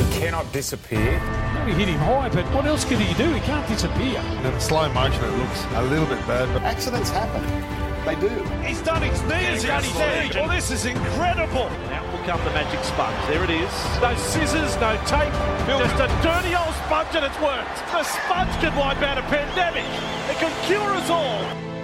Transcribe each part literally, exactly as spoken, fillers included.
cannot disappear. No, he hit him high, but what else can he do? He can't disappear. And in slow motion, it looks a little bit bad. But accidents happen. They do. He's done his knees. He's stage. Well, this is incredible. Out will come the magic sponge. There it is. No scissors, no tape. Just a dirty old sponge and it's worked. The sponge can wipe out a pandemic. It can cure us all.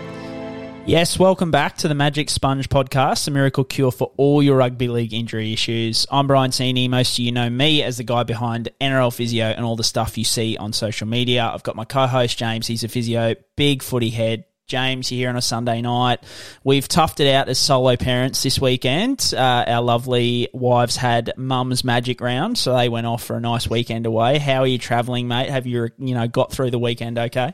Yes, welcome back to the Magic Sponge podcast, a miracle cure for all your rugby league injury issues. I'm Brian Sini. Most of you know me as the guy behind N R L Physio and all the stuff you see on social media. I've got my co-host, James. He's a physio, big footy head. James, you're here on a Sunday night. We've toughed it out as solo parents this weekend. Uh, our lovely wives had mum's magic round, so they went off for a nice weekend away. How are you travelling, mate? Have you, you know, got through the weekend okay?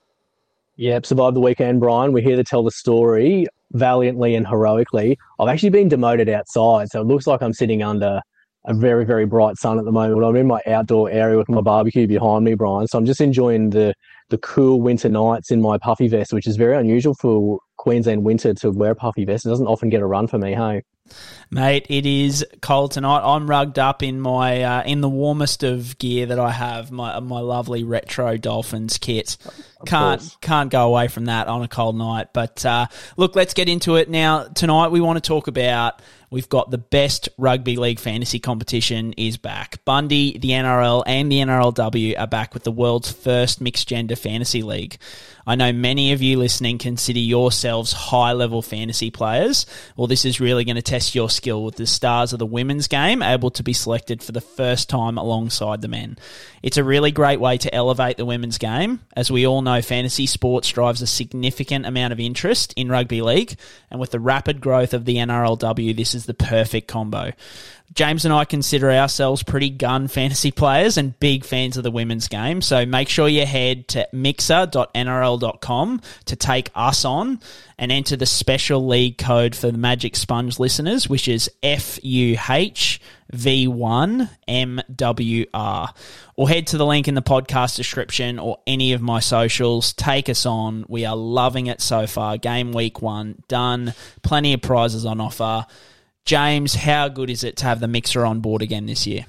Yep, survived the weekend, Brian. We're here to tell the story valiantly and heroically. I've actually been demoted outside, so it looks like I'm sitting under a very, very bright sun at the moment. I'm in my outdoor area with my barbecue behind me, Brian, so I'm just enjoying the, the cool winter nights in my puffy vest, which is very unusual for Queensland winter to wear a puffy vest. It doesn't often get a run for me, hey? Mate, it is cold tonight. I'm rugged up in my uh, in the warmest of gear that I have, my my lovely retro Dolphins kit. Of can't course. can't go away from that on a cold night. But uh, look, let's get into it now. Tonight we want to talk about. We've got the best rugby league fantasy competition is back. Bundy, the N R L, and the N R L W are back with the world's first mixed gender fantasy league. I know many of you listening consider yourselves high-level fantasy players. Well, this is really going to test your skill with the stars of the women's game able to be selected for the first time alongside the men. It's a really great way to elevate the women's game. As we all know, fantasy sports drives a significant amount of interest in rugby league, and with the rapid growth of the N R L W, this is the perfect combo. James and I consider ourselves pretty gun fantasy players and big fans of the women's game, so make sure you head to mixer dot N R L dot com to take us on and enter the special league code for the Magic Sponge listeners, which is F U H V one M W R. Or head to the link in the podcast description or any of my socials. Take us on. We are loving it so far. Game week one done. Plenty of prizes on offer. James, how good is it to have the mixer on board again this year?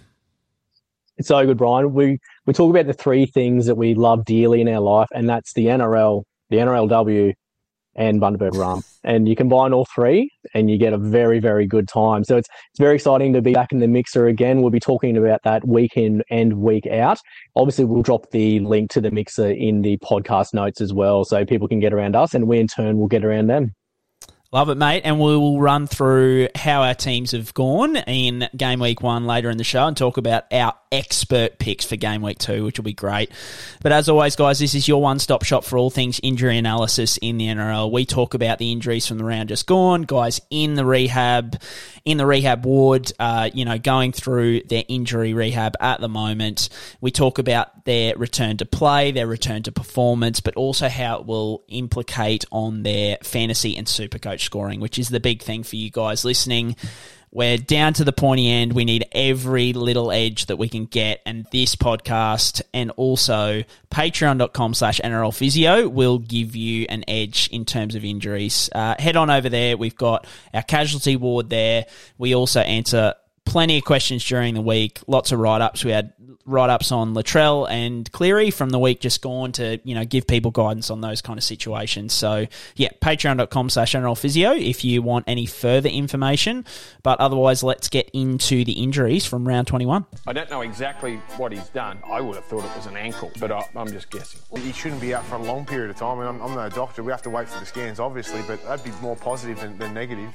It's so good, Brian. We we talk about the three things that we love dearly in our life, and that's the N R L, the N R L W, and Bundaberg Rum. And you combine all three, and you get a very, very good time. So it's it's very exciting to be back in the mixer again. We'll be talking about that week in and week out. Obviously, we'll drop the link to the mixer in the podcast notes as well, so people can get around us, and we in turn will get around them. Love it, mate, and we will run through how our teams have gone in game week one later in the show and talk about our expert picks for game week two, which will be great. But as always, guys, this is your one-stop shop for all things injury analysis in the N R L. We talk about the injuries from the round just gone, guys in the rehab, in the rehab ward, uh, you know, going through their injury rehab at the moment. We talk about their return to play, their return to performance, but also how it will implicate on their fantasy and Supercoach scoring, which is the big thing for you guys listening. We're down to the pointy end. We need every little edge that we can get, and this podcast and also patreon dot com slash N R L Physio will give you an edge in terms of injuries. Uh, head on over there. We've got our casualty ward there. We also answer plenty of questions during the week, lots of write-ups. We had write-ups on Latrell and Cleary from the week just gone to, you know, give people guidance on those kind of situations. So, yeah, patreon dot com slash N R L Physio if you want any further information. But otherwise, let's get into the injuries from round twenty-one. I don't know exactly what he's done. I would have thought it was an ankle, but I, I'm just guessing. He shouldn't be out for a long period of time. I mean, I'm, I'm no doctor. We have to wait for the scans, obviously, but that'd be more positive than, than negative.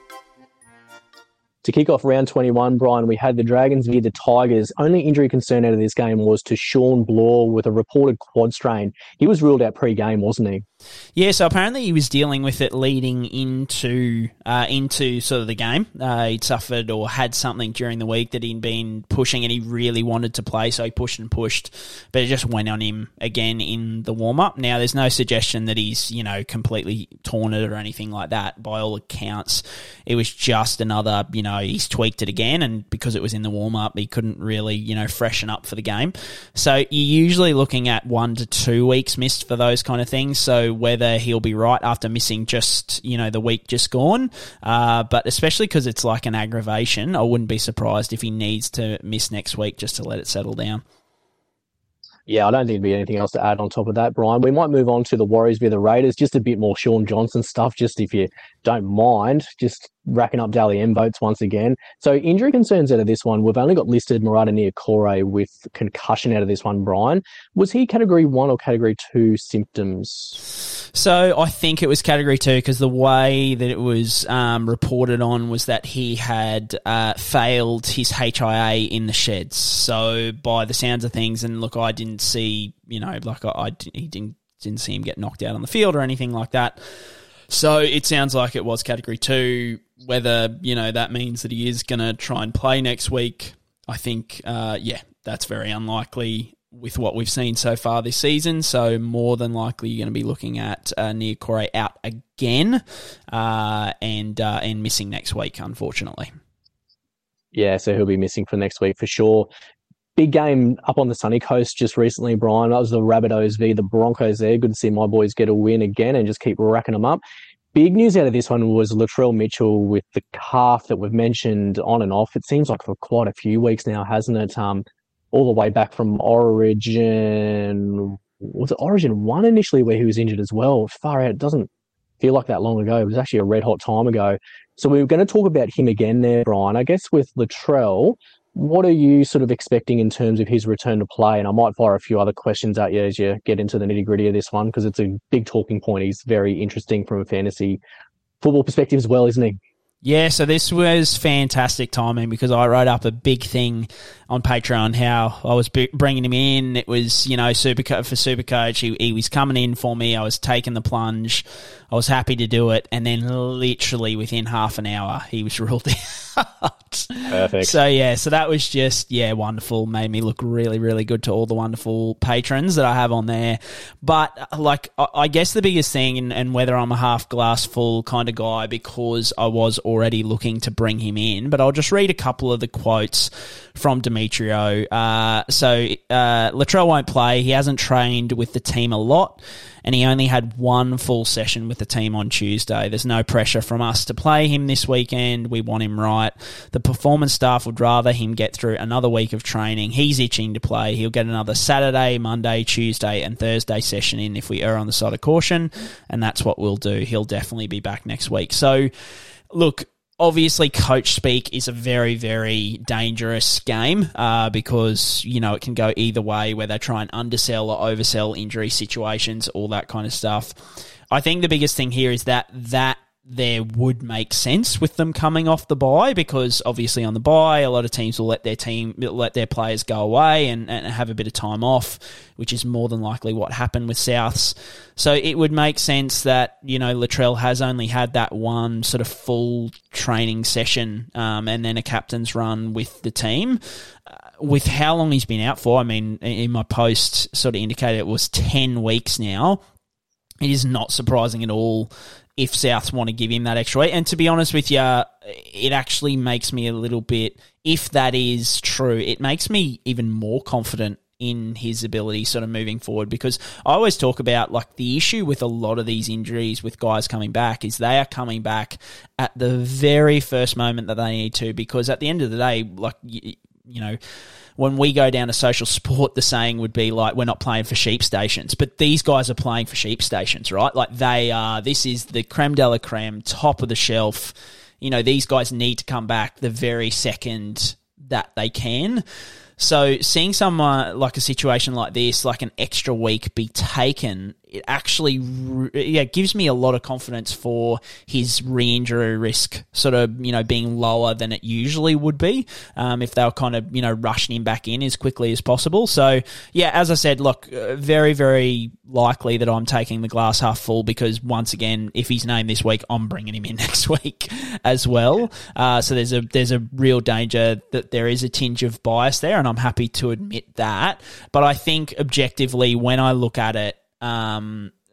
To kick off round twenty-one, Brian, we had the Dragons v the Tigers. Only injury concern out of this game was to Sean Bloor with a reported quad strain. He was ruled out pre-game, wasn't he? Yeah, so apparently he was dealing with it leading into uh, into sort of the game. Uh, he'd suffered or had something during the week that he'd been pushing and he really wanted to play, so he pushed and pushed, but it just went on him again in the warm-up. Now, there's no suggestion that he's, you know, completely torn it or anything like that. By all accounts, it was just another, you know, he's tweaked it again, and because it was in the warm-up, he couldn't really, you know, freshen up for the game. So you're usually looking at one to two weeks missed for those kind of things, so whether he'll be right after missing just, you know, the week just gone. Uh, but especially because it's like an aggravation, I wouldn't be surprised if he needs to miss next week just to let it settle down. Yeah, I don't think there'd be anything else to add on top of that, Brian. We might move on to the Warriors via the Raiders, just a bit more Sean Johnson stuff, just if you don't mind, just racking up Dally M votes once again. So injury concerns out of this one, we've only got listed Murata Niokore with concussion out of this one, Brian. Was he category one or category two symptoms? So I think it was category two because the way that it was um, reported on was that he had uh, failed his H I A in the sheds. So by the sounds of things, and look, I didn't see, you know, like I, I he didn't didn't see him get knocked out on the field or anything like that. So it sounds like it was category two. Whether, you know, that means that he is going to try and play next week, I think, uh, yeah, that's very unlikely with what we've seen so far this season. So more than likely you're going to be looking at uh, Niokore out again uh, and uh, and missing next week, unfortunately. Yeah, so he'll be missing for next week for sure. Big game up on the sunny coast just recently, Brian. That was the Rabbitohs v the Broncos there. Good to see my boys get a win again and just keep racking them up. Big news out of this one was Latrell Mitchell with the calf that we've mentioned on and off. It seems like for quite a few weeks now, hasn't it? Um, all the way back from Origin, was it Origin one initially where he was injured as well? Far out, it doesn't feel like that long ago. It was actually a red hot time ago. So we were going to talk about him again there, Brian. I guess with Latrell, what are you sort of expecting in terms of his return to play? And I might fire a few other questions at you as you get into the nitty-gritty of this one, because it's a big talking point. He's very interesting from a fantasy football perspective as well, isn't he? Yeah, so this was fantastic timing because I wrote up a big thing on Patreon how I was b- bringing him in. It was, you know, super co- for Supercoach. He, he was coming in for me. I was taking the plunge. I was happy to do it. And then literally within half an hour, he was ruled out. Perfect. So, yeah, so that was just, yeah, wonderful. Made me look really, really good to all the wonderful patrons that I have on there. But, like, I, I guess the biggest thing, and, and whether I'm a half glass full kind of guy because I was already looking to bring him in, but I'll just read a couple of the quotes from Demetrio. Uh, so uh, Latrell won't play. He hasn't trained with the team a lot, and he only had one full session with the team on Tuesday. There's no pressure from us to play him this weekend. We want him right. The performance staff would rather him get through another week of training. He's itching to play. He'll get another Saturday, Monday, Tuesday, and Thursday session in if we err on the side of caution, and that's what we'll do. He'll definitely be back next week. So, look, obviously, coach speak is a very, very dangerous game uh, because, you know, it can go either way where they try and undersell or oversell injury situations, all that kind of stuff. I think the biggest thing here is that that there would make sense with them coming off the bye because obviously on the bye, a lot of teams will let their team, let their players go away and, and have a bit of time off, which is more than likely what happened with Souths. So it would make sense that, you know, Latrell has only had that one sort of full training session um, and then a captain's run with the team. Uh, with how long he's been out for, I mean, in my post sort of indicated it was ten weeks now. It is not surprising at all if Souths want to give him that extra weight. And to be honest with you, it actually makes me a little bit, if that is true, it makes me even more confident in his ability sort of moving forward because I always talk about like the issue with a lot of these injuries with guys coming back is they are coming back at the very first moment that they need to because at the end of the day, like, you, you know, when we go down to social sport, the saying would be like, we're not playing for sheep stations, but these guys are playing for sheep stations, right? Like they are, this is the creme de la creme, top of the shelf. You know, these guys need to come back the very second that they can. So seeing someone like a situation like this, like an extra week be taken, it actually yeah gives me a lot of confidence for his re-injury risk sort of, you know, being lower than it usually would be um, if they were kind of, you know, rushing him back in as quickly as possible. So, yeah, as I said, look, uh, very, very likely that I'm taking the glass half full because, once again, if he's named this week, I'm bringing him in next week as well. Uh, so there's a there's a real danger that there is a tinge of bias there, and I'm happy to admit that. But I think objectively, when I look at it, Um,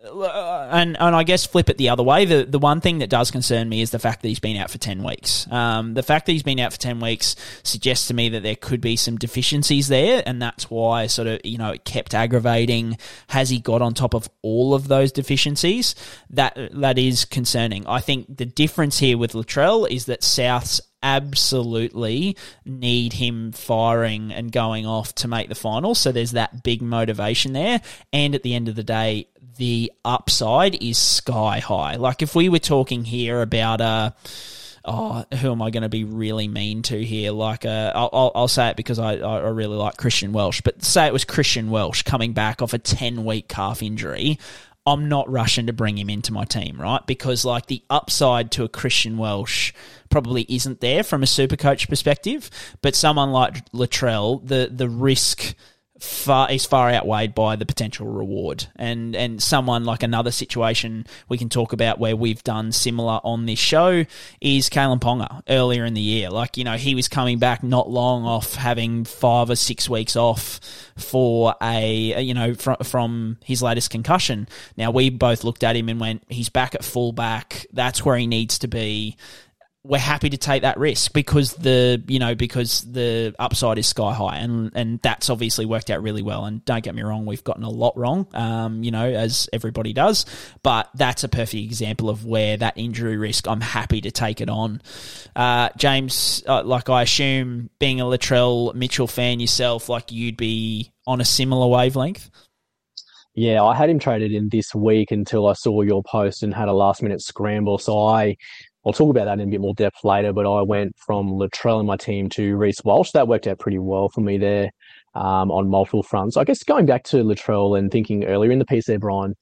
And and I guess flip it the other way. The the one thing that does concern me is the fact that he's been out for ten weeks. Um, the fact that he's been out for ten weeks suggests to me that there could be some deficiencies there, and that's why sort of, you know, it kept aggravating. Has he got on top of all of those deficiencies? That that is concerning. I think the difference here with Latrell is that Souths absolutely need him firing and going off to make the final. So there's that big motivation there. And at the end of the day, the upside is sky high. Like if we were talking here about a, oh, who am I going to be really mean to here? Like a, I'll, I'll say it because I, I really like Christian Welsh, but say it was Christian Welsh coming back off a ten-week calf injury. I'm not rushing to bring him into my team, right? Because like the upside to a Christian Welsh probably isn't there from a Supercoach perspective, but someone like Latrell, the the risk far is far outweighed by the potential reward. And and someone like another situation we can talk about where we've done similar on this show is Kalen Ponga earlier in the year. Like, you know, he was coming back not long off having five or six weeks off for a, you know, from, from his latest concussion. Now, we both looked at him and went, he's back at fullback. That's where he needs to be. We're happy to take that risk because the, you know, because the upside is sky high, and and that's obviously worked out really well. And don't get me wrong, we've gotten a lot wrong, um, you know, as everybody does. But that's a perfect example of where that injury risk, I'm happy to take it on. Uh, James, uh, like I assume, being a Latrell Mitchell fan yourself, like you'd be on a similar wavelength. Yeah, I had him traded in this week until I saw your post and had a last minute scramble. So I. I'll talk about that in a bit more depth later, but I went from Latrell in my team to Reece Walsh. That worked out pretty well for me there um, on multiple fronts. I guess going back to Latrell and thinking earlier in the piece there, Brian,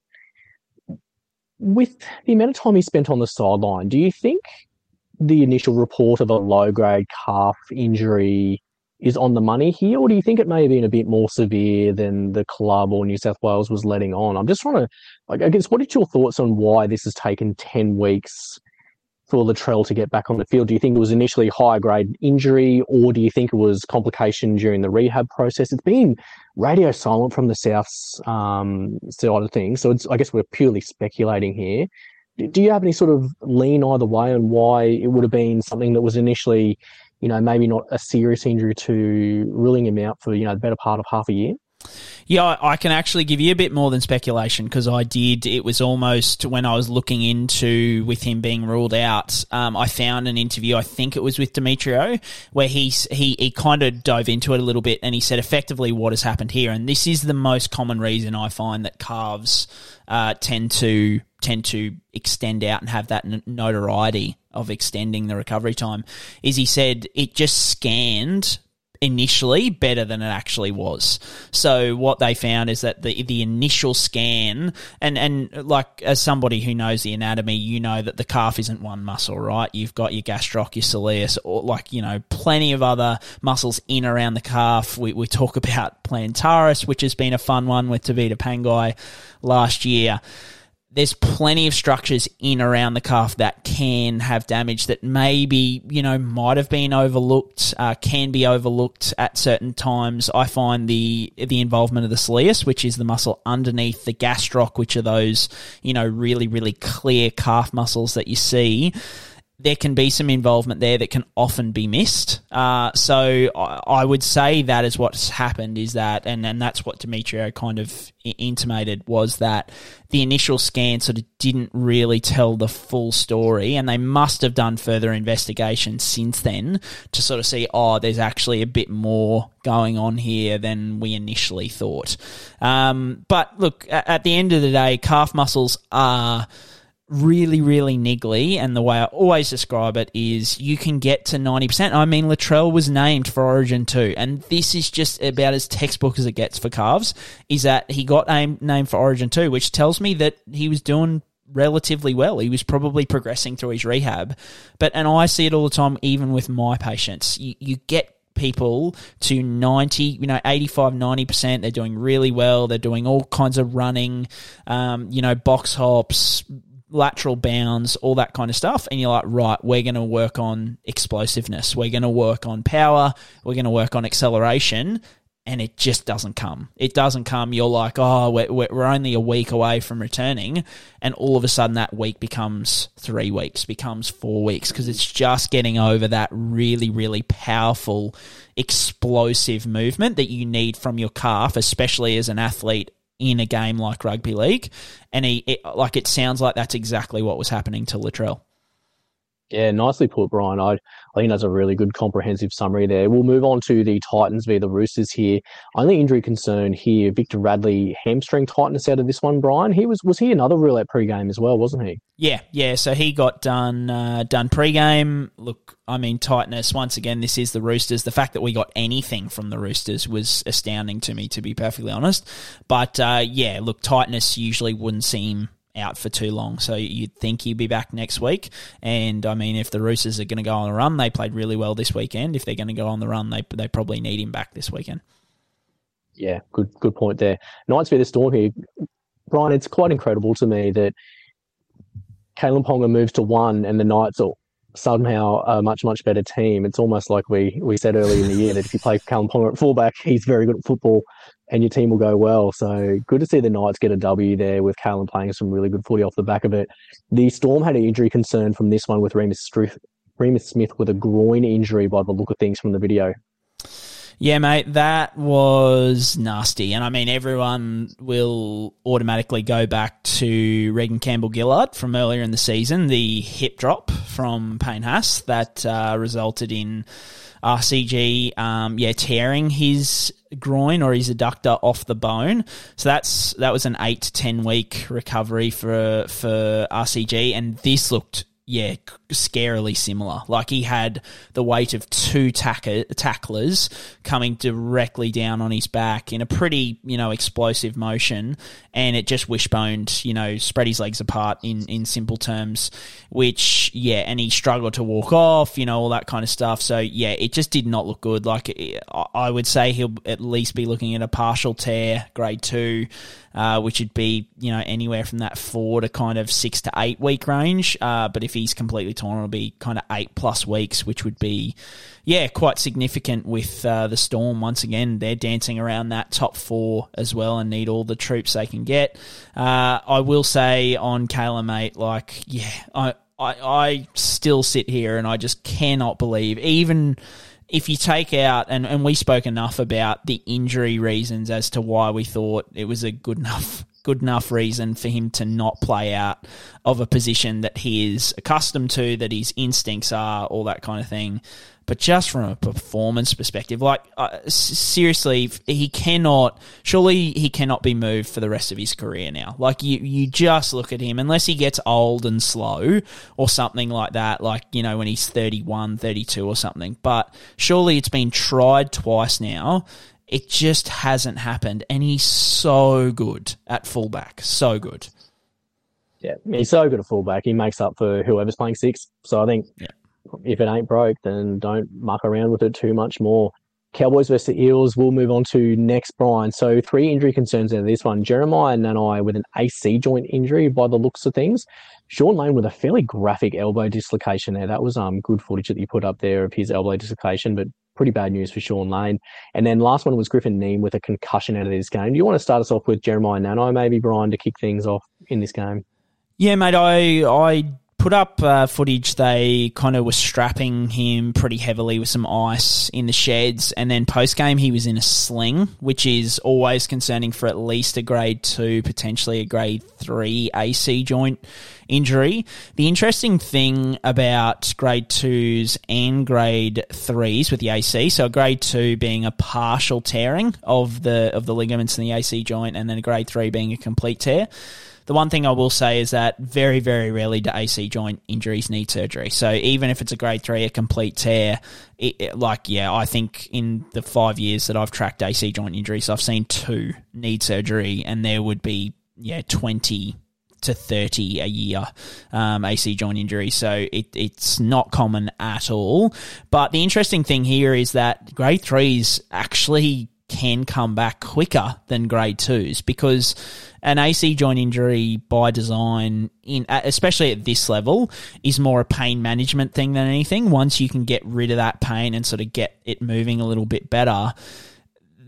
with the amount of time he spent on the sideline, do you think the initial report of a low-grade calf injury is on the money here, or do you think it may have been a bit more severe than the club or New South Wales was letting on? I'm just trying to, like, I guess, what are your thoughts on why this has taken ten weeks for Latrell to get back on the field? Do you think it was initially high-grade injury, or do you think it was complication during the rehab process? It's been radio silent from the South's um, side of things, so it's, I guess we're purely speculating here. Do you have any sort of lean either way on why it would have been something that was initially, you know, maybe not a serious injury to ruling him out for, you know, the better part of half a year? Yeah, I can actually give you a bit more than speculation because I did. It was almost when I was looking into with him being ruled out, um, I found an interview, I think it was with Demetrio, where he, he, he kind of dove into it a little bit and he said effectively what has happened here. And this is the most common reason I find that calves uh, tend to tend to extend out and have that notoriety of extending the recovery time, is he said it just scanned initially better than it actually was. So what they found is that the the initial scan, and, and like as somebody who knows the anatomy, you know that the calf isn't one muscle, right? You've got your gastroc, your soleus, or like, you know, plenty of other muscles in around the calf. We, we talk about plantaris, which has been a fun one with Tavita Pangai last year. There's plenty of structures in around the calf that can have damage that maybe, you know, might have been overlooked, uh, can be overlooked at certain times. I find the the involvement of the soleus, which is the muscle underneath the gastroc, which are those, you know, really, really clear calf muscles that you see. There can be some involvement there that can often be missed. Uh, so I, I would say that is what's happened is that, and, and that's what Demetrio kind of intimated, was that the initial scan sort of didn't really tell the full story, and they must have done further investigation since then to sort of see, oh, there's actually a bit more going on here than we initially thought. Um, but look, at, at the end of the day, calf muscles are really, really niggly, and the way I always describe it is you can get to ninety percent. I mean, Latrell was named for Origin too, and this is just about as textbook as it gets for calves, is that he got named, named for Origin too, which tells me that he was doing relatively well. He was probably progressing through his rehab. But, and I see it all the time, even with my patients. You, you get people to ninety, you know, eighty-five, ninety percent. They're doing really well. They're doing all kinds of running, um, you know, box hops, lateral bounds, all that kind of stuff. And you're like, right, we're going to work on explosiveness. We're going to work on power. We're going to work on acceleration. and it just doesn't come. It doesn't come. You're like, oh, we're, we're only a week away from returning, and all of a sudden that week becomes three weeks, becomes four weeks, because it's just getting over that really, really powerful, explosive movement that you need from your calf, especially as an athlete in a game like rugby league. And he, it, like it sounds like that's exactly what was happening to Latrell. Yeah, nicely put, Brian. I, I think that's a really good comprehensive summary there. We'll move on to the Titans v the Roosters here. Only injury concern here, Victor Radley, hamstring tightness out of this one, Brian. He was was he another rule at pre-game as well, wasn't he? Yeah, yeah. So he got done uh, done pre-game. Look, I mean, tightness, once again, this is the Roosters. The fact that we got anything from the Roosters was astounding to me, to be perfectly honest. But, uh, yeah, look, tightness usually wouldn't seem out for too long, so you'd think he'd be back next week. And I mean, if the Roosters are going to go on the run, they played really well this weekend. If they're going to go on the run, they they probably need him back this weekend. Yeah, good good point there. Knights v the Storm here, Brian. It's quite incredible to me that Kalen Ponga moves to one, and the Knights are somehow a much much better team. It's almost like we we said earlier in the year that if you play Kalen Ponga at fullback, he's very good at football, and your team will go well. So good to see the Knights get a W there with Kalen playing some really good footy off the back of it. The Storm had an injury concern from this one with Remus Smith, Remus Smith with a groin injury by the look of things from the video. Yeah, mate, that was nasty. And I mean, everyone will automatically go back to Regan Campbell-Gillard from earlier in the season, the hip drop from Payne Haas that uh, resulted in R C G, um, yeah, tearing his groin or his adductor off the bone. So that's that was an eight to ten week recovery for for R C G, and this looked, yeah, scarily similar. Like he had the weight of two tacker, tacklers coming directly down on his back in a pretty, you know, explosive motion, and it just wishboned, you know, spread his legs apart in, in simple terms, which, yeah, and he struggled to walk off, you know, all that kind of stuff. So, yeah, it just did not look good. Like, I would say he'll at least be looking at a partial tear, grade two, uh, which would be, you know, anywhere from that four to kind of six to eight week range. Uh, but if he's completely torn, it'll be kind of eight plus weeks, which would be, yeah, quite significant with uh, the Storm. Once again, they're dancing around that top four as well and need all the troops they can get. Uh, I will say on Kayla, mate, like, yeah, I, I, I still sit here and I just cannot believe, even if you take out, and, and we spoke enough about the injury reasons as to why we thought it was a good enough good enough reason for him to not play out of a position that he is accustomed to, that his instincts are, all that kind of thing. But just from a performance perspective, like, uh, seriously, he cannot, surely he cannot be moved for the rest of his career now. Like, you, you just look at him, unless he gets old and slow or something like that, like, you know, when he's thirty-one, thirty-two or something. But surely it's been tried twice now. It just hasn't happened, and he's so good at fullback, so good. Yeah, he's so good at fullback. He makes up for whoever's playing six. So I think yeah. if it ain't broke, then don't muck around with it too much more. Cowboys versus the Eels, we'll move on to next, Brian. So three injury concerns out of this one. Jeremiah Nanai with an A C joint injury by the looks of things. Shaun Lane with a fairly graphic elbow dislocation there. That was um good footage that you put up there of his elbow dislocation, but pretty bad news for Shaun Lane. And then last one was Griffin Neame with a concussion out of this game. Do you want to start us off with Jeremiah Nanai, maybe, Brian, to kick things off in this game? Yeah, mate, I I put up uh, footage. They kind of were strapping him pretty heavily with some ice in the sheds, and then post-game he was in a sling, which is always concerning for at least a grade two, potentially a grade three A C joint injury. The interesting thing about grade twos and grade threes with the A C, so a grade two being a partial tearing of the of the ligaments in the A C joint, and then a grade three being a complete tear. The one thing I will say is that very, very rarely do A C joint injuries need surgery. So even if it's a grade three, a complete tear, it, it, like, yeah, I think in the five years that I've tracked A C joint injuries, I've seen two need surgery, and there would be, yeah, twenty to thirty a year um, A C joint injuries. So it, it's not common at all. But the interesting thing here is that grade threes actually can come back quicker than grade twos, because an A C joint injury by design, in especially at this level, is more a pain management thing than anything. Once you can get rid of that pain and sort of get it moving a little bit better,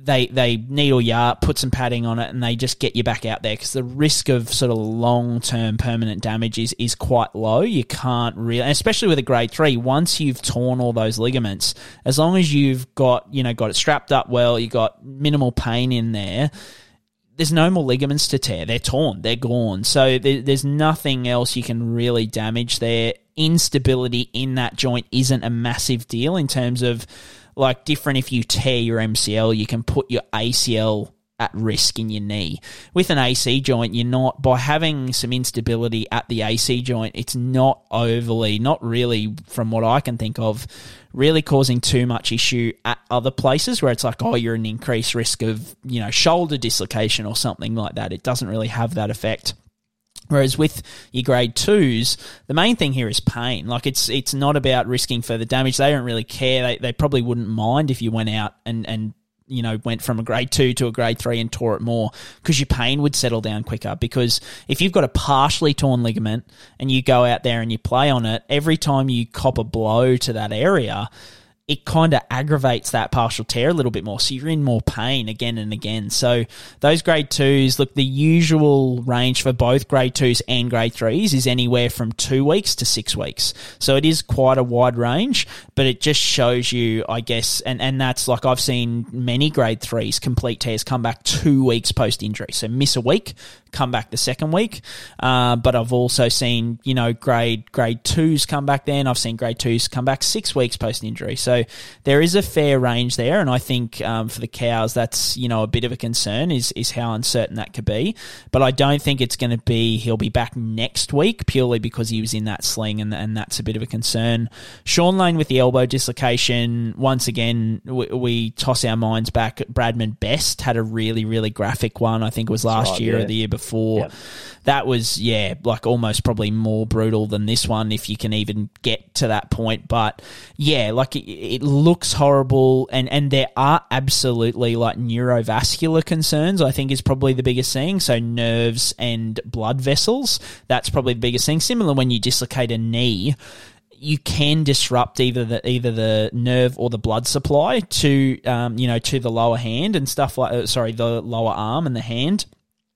they they needle you up, put some padding on it, and they just get you back out there, because the risk of sort of long-term permanent damage is, is quite low. You can't really, especially with a grade three, once you've torn all those ligaments, as long as you've got, you know, got it strapped up well, you got minimal pain in there, there's no more ligaments to tear. They're torn. They're gone. So there, there's nothing else you can really damage there. Instability in that joint isn't a massive deal in terms of, like, different if you tear your M C L, you can put your A C L at risk in your knee. With an A C joint, you're not, by having some instability at the A C joint, it's not overly, not really, from what I can think of, really causing too much issue at other places where it's like, oh, you're an increased risk of, you know, shoulder dislocation or something like that. It doesn't really have that effect. Whereas with your grade twos, the main thing here is pain. Like, it's it's not about risking further damage. They don't really care. They they probably wouldn't mind if you went out and, and you know, went from a grade two to a grade three and tore it more, because your pain would settle down quicker. Because if you've got a partially torn ligament and you go out there and you play on it, every time you cop a blow to that area, it kind of aggravates that partial tear a little bit more. So you're in more pain again and again. So those grade twos, look, the usual range for both grade twos and grade threes is anywhere from two weeks to six weeks. So it is quite a wide range, but it just shows you, I guess, and, and that's like, I've seen many grade threes complete tears come back two weeks post-injury. So miss a week, come back the second week. Uh, but I've also seen, you know, grade grade twos come back then. I've seen grade twos come back six weeks post-injury. So there is a fair range there, and I think um, for the cows, that's, you know, a bit of a concern is is how uncertain that could be. But I don't think it's going to be he'll be back next week purely because he was in that sling, and and that's a bit of a concern. Sean Lane with the elbow dislocation, once again, we, we toss our minds back. Bradman Best had a really, really graphic one. I think it was last right, year yeah. or the year before. Yep. That was, yeah, like almost probably more brutal than this one, if you can even get to that point. But yeah, like it, it looks horrible, and, and there are absolutely like neurovascular concerns, I think, is probably the biggest thing. So nerves and blood vessels, that's probably the biggest thing. Similar when you dislocate a knee, you can disrupt either the either the nerve or the blood supply to um you know to the lower hand and stuff like uh, sorry the lower arm and the hand.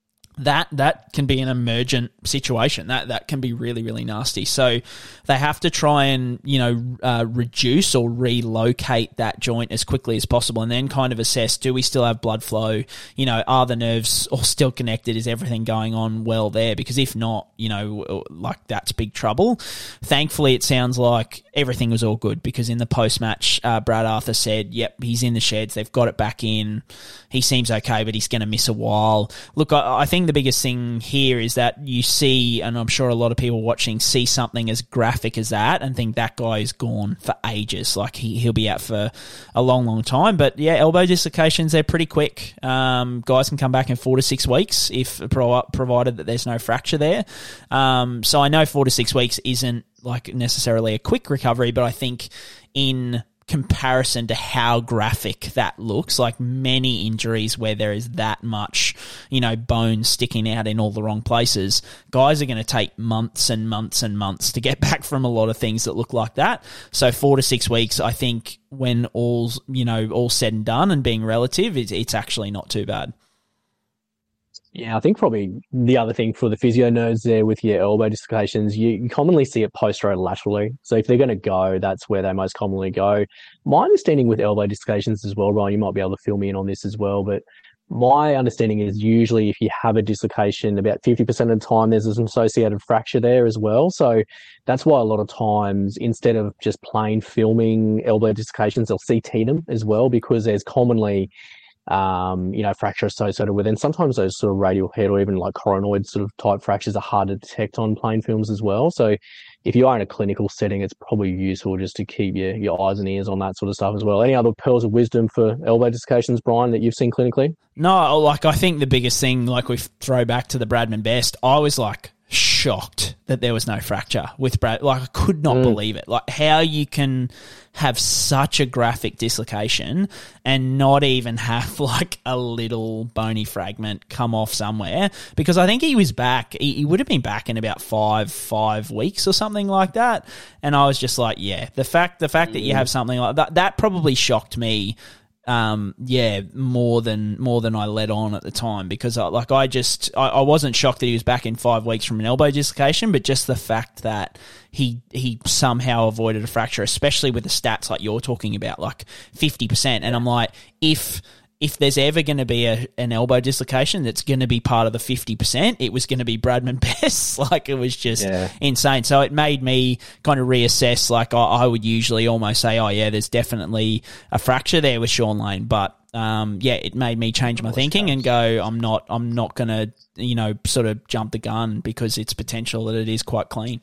That that can be an emergent situation. That that can be really, really nasty. So they have to try and, you know, uh, reduce or relocate that joint as quickly as possible, and then kind of assess, do we still have blood flow? You know, are the nerves all still connected? Is everything going on well there? Because if not, you know, like that's big trouble. Thankfully, it sounds like everything was all good, because in the post-match, uh, Brad Arthur said, yep, he's in the sheds. They've got it back in. He seems okay, but he's going to miss a while. Look, I, I think the biggest thing here is that you see, and I'm sure a lot of people watching see something as graphic as that and think that guy is gone for ages. Like he, he'll be out for a long, long time. But yeah, elbow dislocations, they're pretty quick. Um, guys can come back in four to six weeks if provided that there's no fracture there. Um, so I know four to six weeks isn't like necessarily a quick recovery, but I think in comparison to how graphic that looks, like many injuries where there is that much, you know, bone sticking out in all the wrong places, guys are going to take months and months and months to get back from a lot of things that look like that. So four to six weeks, I think, when all's, you know, all said and done and being relative, it's, it's actually not too bad. Yeah, I think probably the other thing for the physio nerds there with your elbow dislocations, you, you commonly see it posterolaterally. So if they're going to go, that's where they most commonly go. My understanding with elbow dislocations as well, Ryan, you might be able to fill me in on this as well, but my understanding is usually if you have a dislocation, about fifty percent of the time there's an associated fracture there as well. So that's why a lot of times, instead of just plain filming elbow dislocations, they'll C T them as well, because there's commonly Um, you know, fracture associated with it. And sometimes those sort of radial head or even like coronoid sort of type fractures are hard to detect on plain films as well. So if you are in a clinical setting, it's probably useful just to keep your, your eyes and ears on that sort of stuff as well. Any other pearls of wisdom for elbow dislocations, Brian, that you've seen clinically? No, like I think the biggest thing, like we throw back to the Bradman Best, I was like shocked that there was no fracture with Brad. Like I could not mm. believe it. Like how you can have such a graphic dislocation and not even have like a little bony fragment come off somewhere, because I think he was back. He, he would have been back in about five, five weeks or something like that. And I was just like, yeah, the fact, the fact mm. that you have something like that, that probably shocked me um, yeah, more than more than I let on at the time, because I, like I just I, I wasn't shocked that he was back in five weeks from an elbow dislocation, but just the fact that he he somehow avoided a fracture, especially with the stats like you're talking about, like fifty percent, and I'm like, if if there's ever going to be a, an elbow dislocation that's going to be part of the fifty percent, it was going to be Bradman Best. Like, it was just yeah. insane. So it made me kind of reassess. Like, I, I would usually almost say, oh, yeah, there's definitely a fracture there with Sean Lane. But, um, yeah, it made me change my thinking and go, I'm not, I'm not going to, you know, sort of jump the gun, because it's potential that it is quite clean.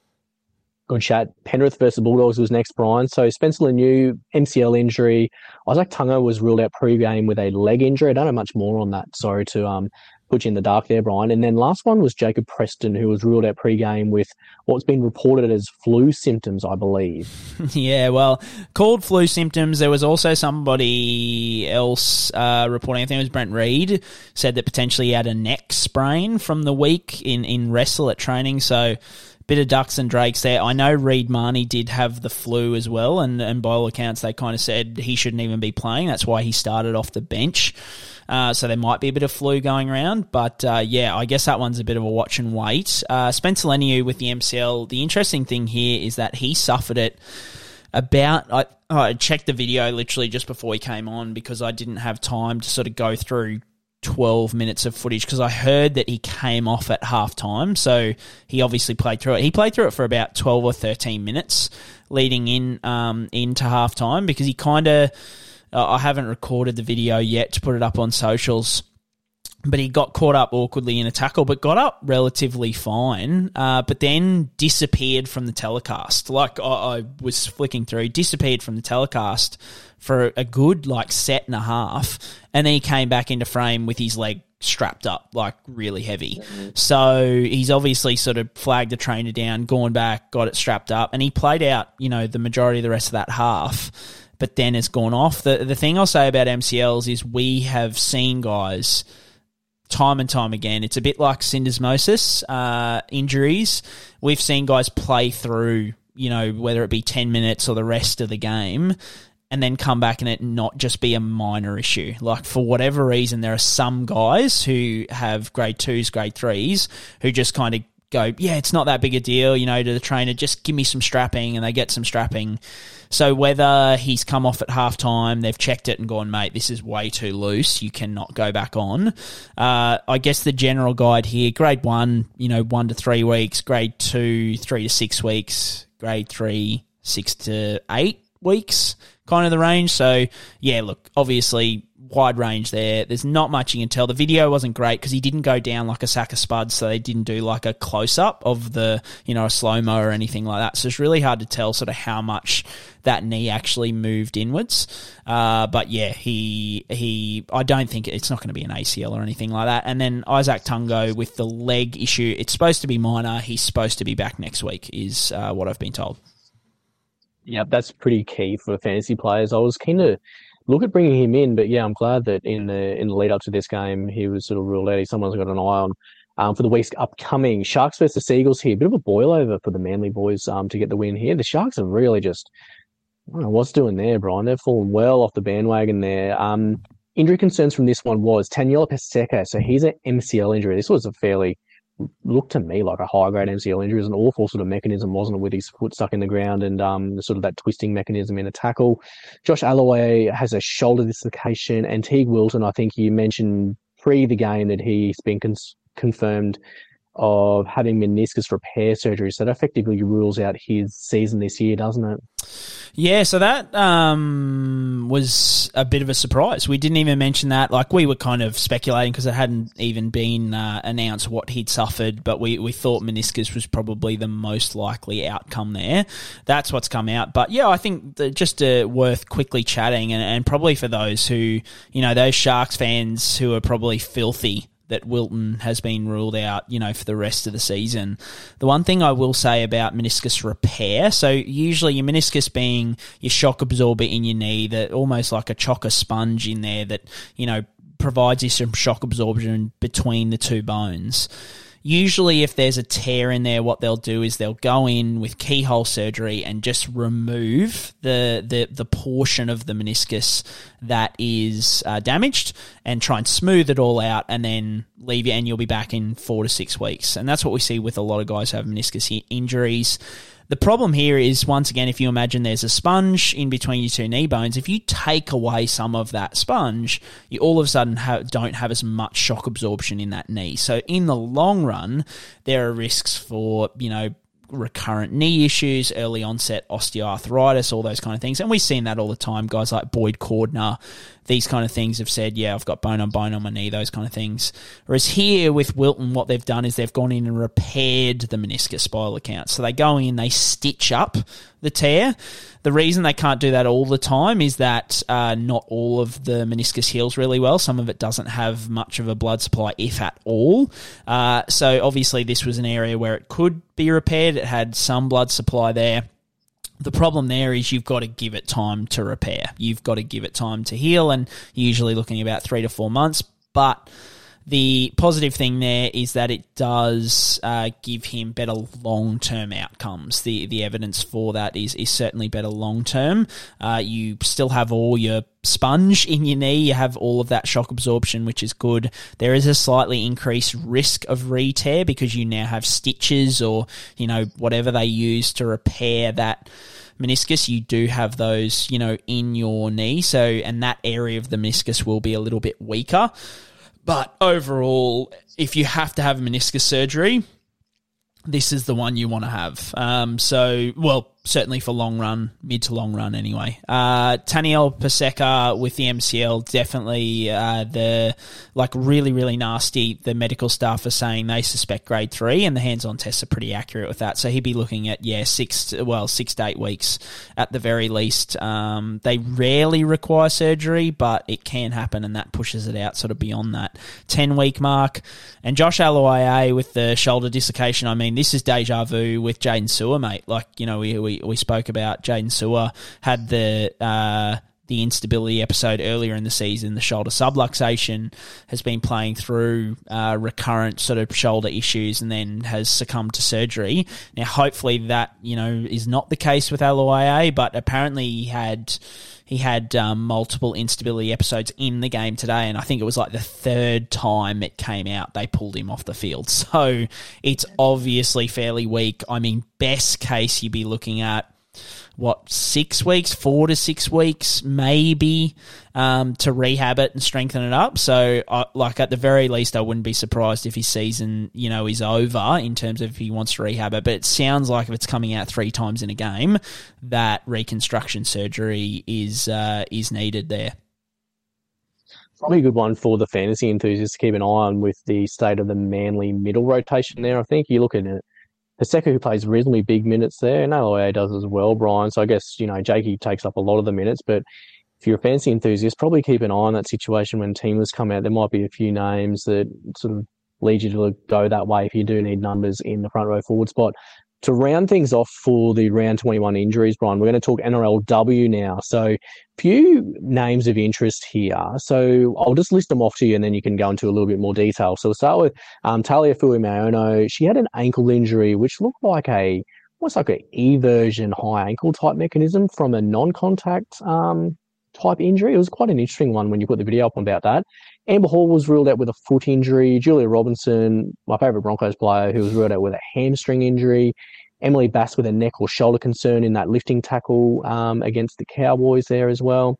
Good chat. Penrith versus Bulldogs was next, Brian. So Spencer Laniu, M C L injury. Isaac Tungo was ruled out pre-game with a leg injury. I don't know much more on that. Sorry to um put you in the dark there, Brian. And then last one was Jacob Preston, who was ruled out pre-game with what's been reported as flu symptoms, I believe. Yeah, well, called flu symptoms. There was also somebody else uh, reporting, I think it was Brent Reid, said that potentially he had a neck sprain from the week in, in wrestle at training. So bit of ducks and drakes there. I know Reid Marnie did have the flu as well, and, and by all accounts they kind of said he shouldn't even be playing. That's why he started off the bench. Uh, so there might be a bit of flu going around. But, uh, yeah, I guess that one's a bit of a watch and wait. Uh, Spencer Laniu with the M C L, the interesting thing here is that he suffered it about... I, I checked the video literally just before he came on, because I didn't have time to sort of go through twelve minutes of footage, because I heard that he came off at halftime, so he obviously played through it. He played through it for about twelve or thirteen minutes leading in um, into halftime, because he kind of, uh, I haven't recorded the video yet to put it up on socials, but he got caught up awkwardly in a tackle, but got up relatively fine, uh, but then disappeared from the telecast. Like, I, I was flicking through, disappeared from the telecast for a good, like, set and a half, and then he came back into frame with his leg strapped up, like, really heavy. Mm-hmm. So he's obviously sort of flagged the trainer down, gone back, got it strapped up, and he played out, you know, the majority of the rest of that half, but then has gone off. The, the thing I'll say about M C Ls is we have seen guys... time and time again, it's a bit like syndesmosis uh, injuries. We've seen guys play through, you know, whether it be ten minutes or the rest of the game, and then come back and it not just be a minor issue. Like, for whatever reason, there are some guys who have grade twos, grade threes, who just kind of go, yeah, it's not that big a deal, you know, to the trainer, just give me some strapping, and they get some strapping. So whether he's come off at halftime, they've checked it and gone, mate, this is way too loose, you cannot go back on. Uh, I guess the general guide here, grade one, you know, one to three weeks, grade two, three to six weeks, grade three, six to eight weeks, kind of the range. So, yeah, look, obviously wide range there. There's not much you can tell. The video wasn't great because he didn't go down like a sack of spuds, so they didn't do like a close-up of the, you know, a slow-mo or anything like that. So it's really hard to tell sort of how much that knee actually moved inwards. Uh, but, yeah, he, he. I don't think it's not going to be an A C L or anything like that. And then Isaac Tungo with the leg issue, it's supposed to be minor. He's supposed to be back next week is uh, what I've been told. Yeah, that's pretty key for fantasy players. I was keen to look at bringing him in, but yeah, I'm glad that in the in the lead up to this game, he was sort of ruled out. Someone's got an eye on um, for the weeks upcoming. Sharks versus Seagulls here. Bit of a boil over for the Manly boys um, to get the win here. The Sharks are really just, I don't know what's doing there, Brian. They've fallen well off the bandwagon there. Um, injury concerns from this one was Taniela Paseka. So he's an M C L injury. This was a fairly, looked to me like a high-grade M C L injury. It was an awful sort of mechanism, wasn't it, with his foot stuck in the ground and um, sort of that twisting mechanism in a tackle. Josh Alloway has a shoulder dislocation, and Teague Wilton, I think you mentioned pre the game that he's been cons- confirmed of having meniscus repair surgery. So that effectively rules out his season this year, doesn't it? Yeah, so that um, was a bit of a surprise. We didn't even mention that. Like, we were kind of speculating because it hadn't even been uh, announced what he'd suffered, but we, we thought meniscus was probably the most likely outcome there. That's what's come out. But, yeah, I think that just uh, worth quickly chatting, and, and probably for those who, you know, those Sharks fans who are probably filthy that Wilton has been ruled out, you know, for the rest of the season. The one thing I will say about meniscus repair, so usually your meniscus being your shock absorber in your knee, that almost like a chocker sponge in there that, you know, provides you some shock absorption between the two bones. Usually if there's a tear in there, what they'll do is they'll go in with keyhole surgery and just remove the the, the portion of the meniscus that is uh, damaged and try and smooth it all out and then leave you, and you'll be back in four to six weeks. And that's what we see with a lot of guys who have meniscus injuries. The problem here is, once again, if you imagine there's a sponge in between your two knee bones, if you take away some of that sponge, you all of a sudden have, don't have as much shock absorption in that knee. So in the long run, there are risks for, you know, recurrent knee issues, early onset osteoarthritis, all those kind of things. And we've seen that all the time. Guys like Boyd Cordner, these kind of things have said, yeah, I've got bone on bone on my knee, those kind of things. Whereas here with Wilton, what they've done is they've gone in and repaired the meniscus spiral account. So they go in, they stitch up the tear. The reason they can't do that all the time is that uh, not all of the meniscus heals really well. Some of it doesn't have much of a blood supply, if at all. Uh, so obviously this was an area where it could be repaired. It had some blood supply there. The problem there is you've got to give it time to repair. You've got to give it time to heal, and you're usually looking about three to four months. But the positive thing there is that it does uh, give him better long-term outcomes. The the evidence for that is, is certainly better long-term. Uh, you still have all your sponge in your knee. You have all of that shock absorption, which is good. There is a slightly increased risk of re-tear because you now have stitches or, you know, whatever they use to repair that meniscus. You do have those, you know, in your knee. So, and that area of the meniscus will be a little bit weaker. But overall, if you have to have meniscus surgery, this is the one you want to have. Um, so, well, certainly for long run, mid to long run anyway. Uh, Taniel Paseka with the M C L, definitely uh, the, like really, really nasty. The medical staff are saying they suspect grade three, and the hands-on tests are pretty accurate with that. So he'd be looking at, yeah, six, well, six to eight weeks at the very least. Um, they rarely require surgery, but it can happen, and that pushes it out sort of beyond that ten-week mark. And Josh Aloiai with the shoulder dislocation, I mean, this is deja vu with Jaden Sewer, mate. Like, you know, we, we We spoke about Jaden Sewer had the uh, the instability episode earlier in the season. The shoulder subluxation, has been playing through uh, recurrent sort of shoulder issues, and then has succumbed to surgery. Now, hopefully that, you know, is not the case with Aloiai, but apparently he had he had um, multiple instability episodes in the game today, and I think it was like the third time it came out they pulled him off the field. So it's obviously fairly weak. I mean, best case you'd be looking at, what, six weeks, four to six weeks, maybe, um, to rehab it and strengthen it up. So, uh, like, at the very least, I wouldn't be surprised if his season, you know, is over in terms of if he wants to rehab it. But it sounds like if it's coming out three times in a game, that reconstruction surgery is uh, is needed there. Probably a good one for the fantasy enthusiasts to keep an eye on with the state of the Manly middle rotation there. I think you look at it. Paseka, who plays reasonably big minutes there, and Aloiai does as well, Brian. So I guess, you know, Jakey takes up a lot of the minutes, but if you're a fantasy enthusiast, probably keep an eye on that situation when teamers come out. There might be a few names that sort of lead you to go that way if you do need numbers in the front row forward spot. To round things off for the round twenty-one injuries, Brian, we're going to talk N R L W now. So few names of interest here. So I'll just list them off to you and then you can go into a little bit more detail. So we'll start with um, Talia Fuimaono. She had an ankle injury which looked like a, almost like an eversion high ankle type mechanism from a non-contact um, type injury. It was quite an interesting one when you put the video up about that. Amber Hall was ruled out with a foot injury. Julia Robinson, my favourite Broncos player, who was ruled out with a hamstring injury. Emily Bass with a neck or shoulder concern in that lifting tackle um, against the Cowboys there as well.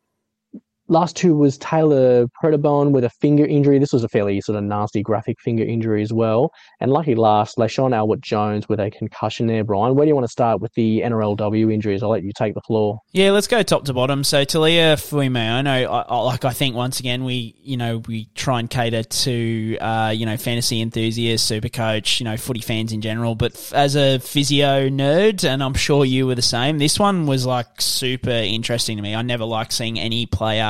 Last two was Taylor Predabon with a finger injury. This was a fairly sort of nasty graphic finger injury as well. And lucky last, LaShawn Albert-Jones with a concussion there, Brian. Where do you want to start with the N R L W injuries? I'll let you take the floor. Yeah, let's go top to bottom. So Talia Fuimaono, I, I, like I think once again we, you know, we try and cater to, uh, you know, fantasy enthusiasts, Supercoach, you know, footy fans in general. But f- as a physio nerd, and I'm sure you were the same, this one was like super interesting to me. I never like seeing any player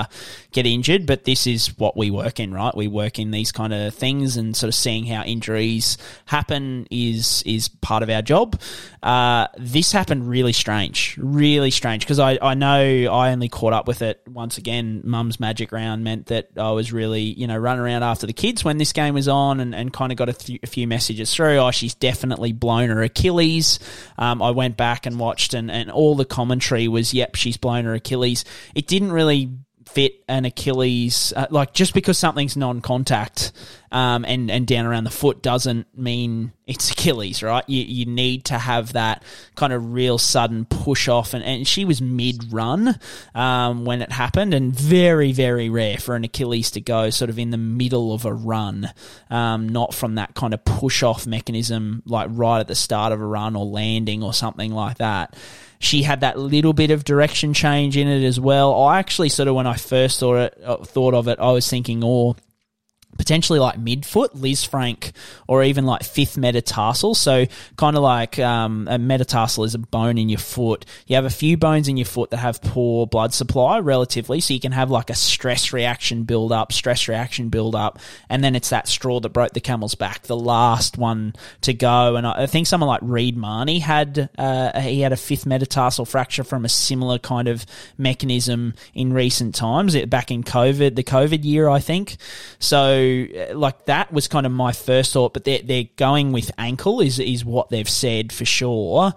player get injured, but this is what we work in, right? We work in these kind of things, and sort of seeing how injuries happen is is part of our job. Uh, this happened really strange, really strange, because I, I know I only caught up with it once again. Mum's Magic Round meant that I was really, you know, running around after the kids when this game was on, and, and kind of got a, th- a few messages through. Oh, she's definitely blown her Achilles. Um, I went back and watched, and, and all the commentary was, yep, she's blown her Achilles. It didn't really fit an Achilles, uh, like just because something's non-contact um, and, and down around the foot doesn't mean it's Achilles, right? You you need to have that kind of real sudden push off, and, and she was mid-run um, when it happened, and very, very rare for an Achilles to go sort of in the middle of a run, um, not from that kind of push-off mechanism like right at the start of a run or landing or something like that. She had that little bit of direction change in it as well. I actually sort of, when I first thought it, uh, thought of it, I was thinking, oh, potentially like midfoot, Liz Frank, or even like fifth metatarsal. So kind of like um, a metatarsal is a bone in your foot. You have a few bones in your foot that have poor blood supply relatively, so you can have like a stress reaction build up, stress reaction build up, and then it's that straw that broke the camel's back, the last one to go. And I think someone like Reed Marnie had uh, he had a fifth metatarsal fracture from a similar kind of mechanism in recent times, back in COVID, the COVID year, I think. So like that was kind of my first thought, but they're, they're going with ankle is, is what they've said for sure.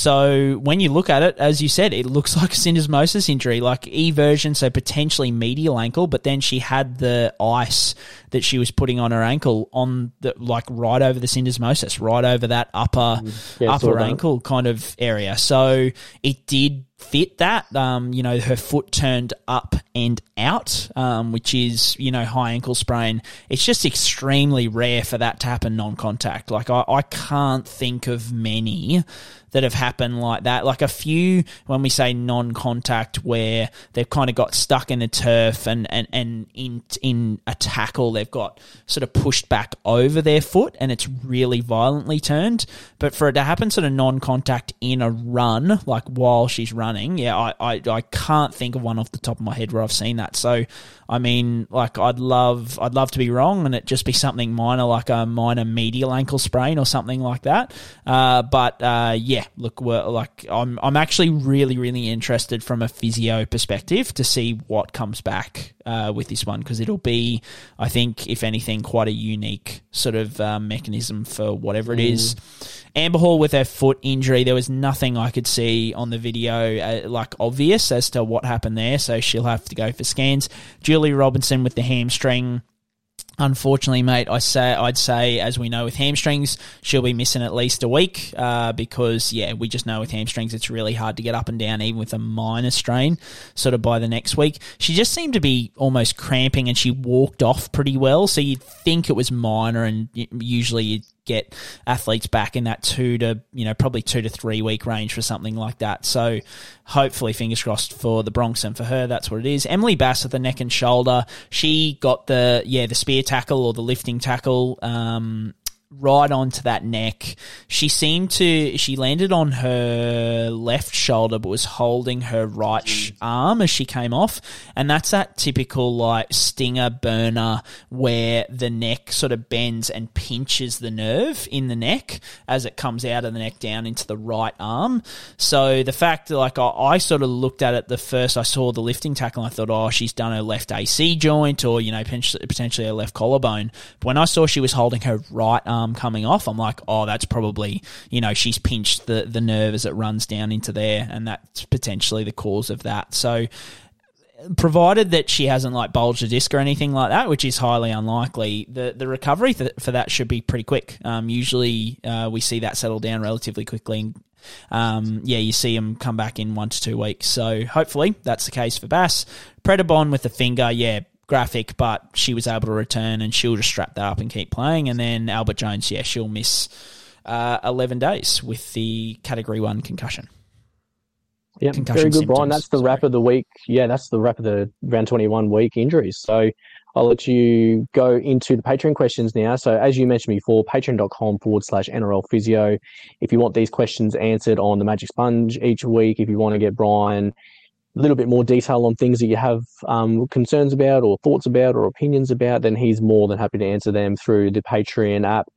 So when you look at it, as you said, it looks like a syndesmosis injury, like eversion, so potentially medial ankle, but then she had the ice that she was putting on her ankle on the, like right over the syndesmosis, right over that upper, yeah, upper ankle kind of area. So it did fit that. Um, you know, her foot turned up and out, um, which is, you know, high ankle sprain. It's just extremely rare for that to happen non-contact. Like I, I can't think of many that have happened like that. Like a few, when we say non-contact, where they've kind of got stuck in the turf and, and, and in in a tackle, they've got sort of pushed back over their foot and it's really violently turned. But for it to happen sort of non-contact in a run, like while she's running, yeah, I, I, I can't think of one off the top of my head where I've seen that. So, I mean, like I'd love, I'd love to be wrong and it just be something minor, like a minor medial ankle sprain or something like that. Uh, but uh, yeah, look, we're, like I'm, I'm actually really, really interested from a physio perspective to see what comes back uh, with this one, because it'll be, I think, if anything, quite a unique sort of uh, mechanism for whatever it mm. is. Amber Hall with her foot injury, there was nothing I could see on the video uh, like obvious as to what happened there, so she'll have to go for scans. Julie Robinson with the hamstring. Unfortunately, mate, I say I'd say, as we know with hamstrings, she'll be missing at least a week uh, because, yeah, we just know with hamstrings it's really hard to get up and down, even with a minor strain, sort of by the next week. She just seemed to be almost cramping and she walked off pretty well, so you'd think it was minor, and usually you'd get athletes back in that two to, you know, probably two to three week range for something like that. So hopefully, fingers crossed for the Bronx and for her, that's what it is. Emily Bass at the neck and shoulder. She got the, yeah, the spear tackle or the lifting tackle, um, right onto that neck. She seemed to, she landed on her left shoulder but was holding her right sh- arm as she came off, and that's that typical like stinger burner where the neck sort of bends and pinches the nerve in the neck as it comes out of the neck down into the right arm. So the fact that like I, I sort of looked at it the first I saw the lifting tackle and I thought, oh, she's done her left A C joint or, you know, potentially her left collarbone. But when I saw she was holding her right arm coming off, I'm like, oh, that's probably, you know, she's pinched the, the nerve as it runs down into there, and that's potentially the cause of that. So provided that she hasn't like bulged a disc or anything like that, which is highly unlikely, the, the recovery th- for that should be pretty quick. Um, usually uh, we see that settle down relatively quickly. Um, yeah, you see them come back in one to two weeks. So hopefully that's the case for Bass. Predabon with the finger, yeah, graphic, but she was able to return and she'll just strap that up and keep playing. And then Albert Jones, yeah, she'll miss uh, eleven days with the Category one concussion. Yeah, very good, Brian. That's the wrap of the week. Yeah, that's the wrap of the round twenty-one week injuries. So I'll let you go into the Patreon questions now. So as you mentioned before, patreon.com forward slash NRL physio. If you want these questions answered on the Magic Sponge each week, if you want to get Brian a little bit more detail on things that you have um, concerns about or thoughts about or opinions about, then he's more than happy to answer them through the Patreon app.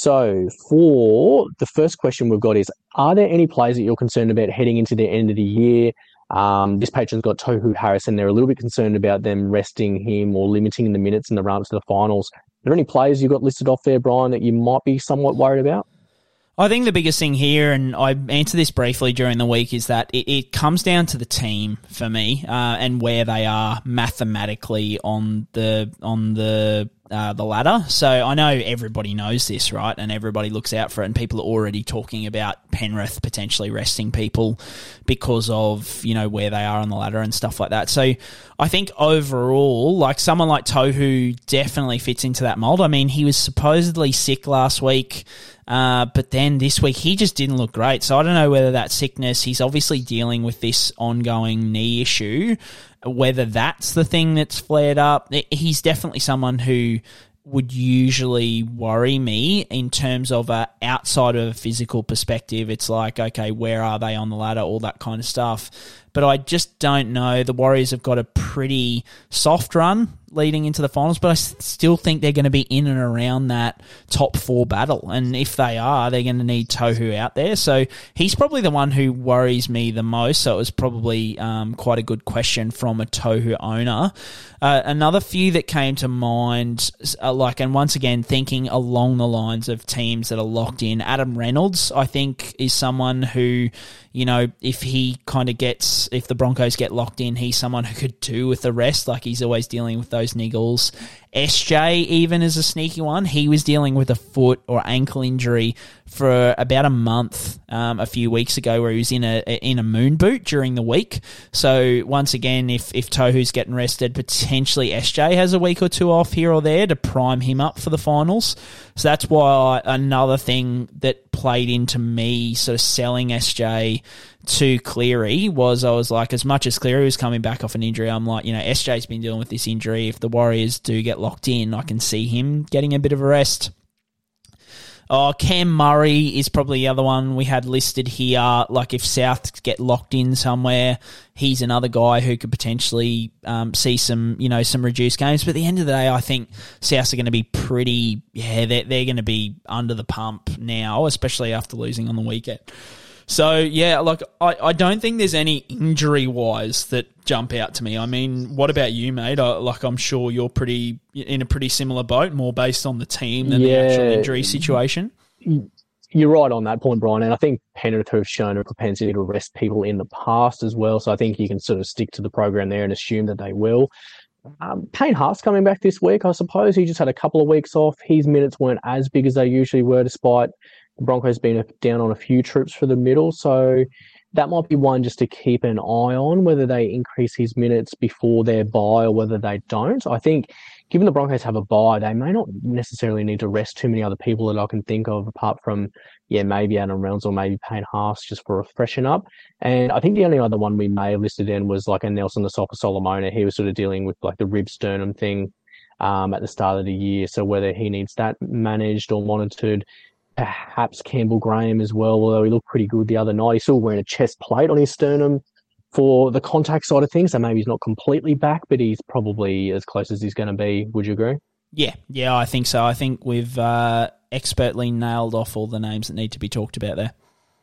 So for the first question we've got is, are there any players that you're concerned about heading into the end of the year? Um, this patron's got Tohu Harris, and they're a little bit concerned about them resting him or limiting the minutes in the run-up to the finals. Are there any players you've got listed off there, Brian, that you might be somewhat worried about? I think the biggest thing here, and I answered this briefly during the week, is that it, it comes down to the team for me uh, and where they are mathematically on the on the uh, the ladder. So I know everybody knows this, right? And everybody looks out for it, and people are already talking about Penrith potentially resting people because of, you know, where they are on the ladder and stuff like that. So I think overall, like someone like Tohu definitely fits into that mold. I mean, he was supposedly sick last week. Uh, but then this week, he just didn't look great. So I don't know whether that sickness, he's obviously dealing with this ongoing knee issue, whether that's the thing that's flared up. He's definitely someone who would usually worry me in terms of a outside of a physical perspective. It's like, okay, where are they on the ladder, all that kind of stuff. But I just don't know. The Warriors have got a pretty soft run leading into the finals, but I still think they're going to be in and around that top four battle. And if they are, they're going to need Tohu out there. So he's probably the one who worries me the most. So it was probably um, quite a good question from a Tohu owner. Uh, another few that came to mind, uh, like, and once again, thinking along the lines of teams that are locked in, Adam Reynolds, I think, is someone who, you know, if he kind of gets, if the Broncos get locked in, he's someone who could do with the rest. Like, he's always dealing with those niggles. S J even is a sneaky one. He was dealing with a foot or ankle injury for about a month um, a few weeks ago, where he was in a in a moon boot during the week. So once again, if if Tohu's getting rested, potentially S J has a week or two off here or there to prime him up for the finals. So that's why I, another thing that played into me sort of selling S J to Cleary was, I was like, as much as Cleary was coming back off an injury, I'm like, you know, S J's been dealing with this injury. If the Warriors do get locked in, I can see him getting a bit of a rest. Oh, Cam Murray is probably the other one we had listed here. Like, if South get locked in somewhere, he's another guy who could potentially um, see some, you know, some reduced games. But at the end of the day, I think South are going to be pretty, yeah, they're, they're going to be under the pump now, especially after losing on the weekend. So, yeah, like, I, I don't think there's any injury-wise that jump out to me. I mean, what about you, mate? I, like, I'm sure you're pretty in a pretty similar boat, more based on the team than yeah, the actual injury situation. You're right on that point, Brian, and I think Penrith have shown a propensity to rest people in the past as well, so I think you can sort of stick to the program there and assume that they will. Um, Payne Haas coming back this week, I suppose. He just had a couple of weeks off. His minutes weren't as big as they usually were, despite the Broncos being down on a few troops for the middle. So that might be one just to keep an eye on, whether they increase his minutes before their bye or whether they don't. I think given the Broncos have a bye, they may not necessarily need to rest too many other people that I can think of, apart from, yeah, maybe Adam Reynolds or maybe Payne Haas, just for a freshen up. And I think the only other one we may have listed in was like a Nelson Asofa Solomona. He was sort of dealing with like the rib sternum thing um, at the start of the year. So whether he needs that managed or monitored. Perhaps Campbell Graham as well, although he looked pretty good the other night. He's still wearing a chest plate on his sternum for the contact side of things, so maybe he's not completely back, but he's probably as close as he's going to be. Would you agree? Yeah, yeah, I think so. I think we've uh, expertly nailed off all the names that need to be talked about there.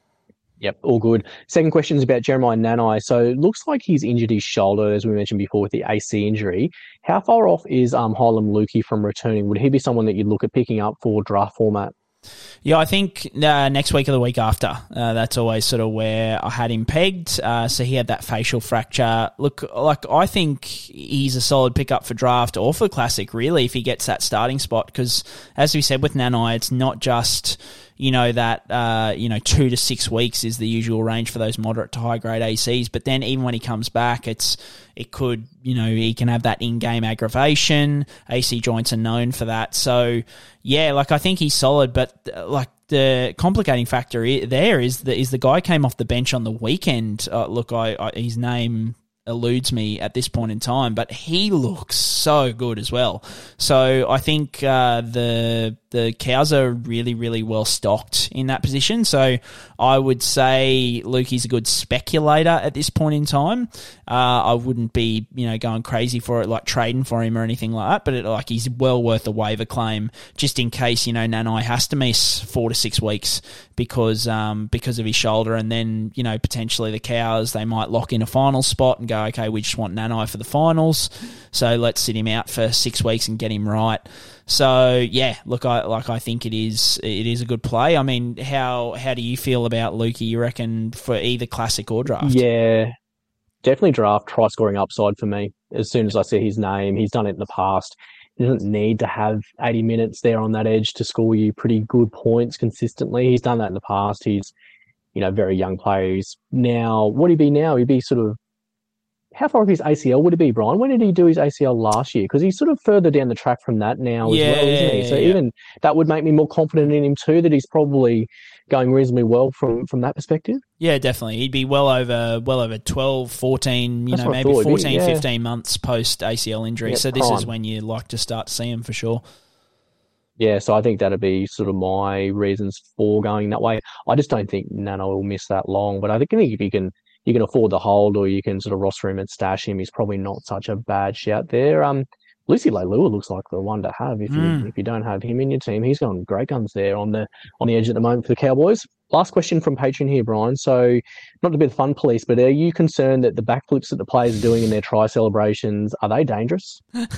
Yep, all good. Second question is about Jeremiah Nanai. So it looks like he's injured his shoulder, as we mentioned before, with the A C injury. How far off is um, Hylam Lukey from returning? Would he be someone that you'd look at picking up for draft format? Yeah, I think uh, next week or the week after. Uh, that's always sort of where I had him pegged. Uh, so he had that facial fracture. Look, like I think he's a solid pickup for draft or for Classic, really, if he gets that starting spot. Because as we said with Nanai, it's not just, you know, that, uh, you know, two to six weeks is the usual range for those moderate to high grade A Cs. But then even when he comes back, it's, it could, you know, he can have that in-game aggravation. A C joints are known for that. So, yeah, like I think he's solid, but uh, like the complicating factor I- there is the, is the guy came off the bench on the weekend. Uh, look, I, I his name eludes me at this point in time, but he looks so good as well. So I think uh, the the Cows are really, really well stocked in that position. So I would say Lukey's a good speculator at this point in time. Uh, I wouldn't be, you know, going crazy for it, like trading for him or anything like that, but it, like he's well worth a waiver claim just in case, you know, Nanai has to miss four to six weeks because um, because of his shoulder, and then, you know, potentially the Cows, they might lock in a final spot and go, okay, we just want Nanai for the finals, so let's sit him out for six weeks and get him right. So yeah, look, I like I think it is it is a good play. I mean, how how do you feel about Lukey? You reckon for either classic or draft? Yeah, definitely draft. Try scoring upside for me. As soon as I see his name, he's done it in the past. He doesn't need to have eighty minutes there on that edge to score you pretty good points consistently. He's done that in the past. He's, you know, very young player. He's now, what would he be now? He'd be sort of, how far off his A C L would it be, Brian? When did he do his A C L last year? Because he's sort of further down the track from that now yeah, as well, isn't he? So yeah. even that would make me more confident in him too, that he's probably going reasonably well from, from that perspective. Yeah, definitely. He'd be well over well over twelve, fourteen, you That's know, what I maybe thought. fourteen, Yeah. fifteen months post A C L injury. Yeah, so this prime. is when you like to start to see him for sure. Yeah, so I think that'd be sort of my reasons for going that way. I just don't think Nano will miss that long, but I think if you can you can afford the hold, or you can sort of roster him and stash him, he's probably not such a bad shout there. Um, Lucy Leilua looks like the one to have if you Mm. if you don't have him in your team. He's got great guns there on the on the edge at the moment for the Cowboys. Last question from Patreon here, Brian. So, not to be the fun police, but are you concerned that the backflips that the players are doing in their try celebrations, are they dangerous?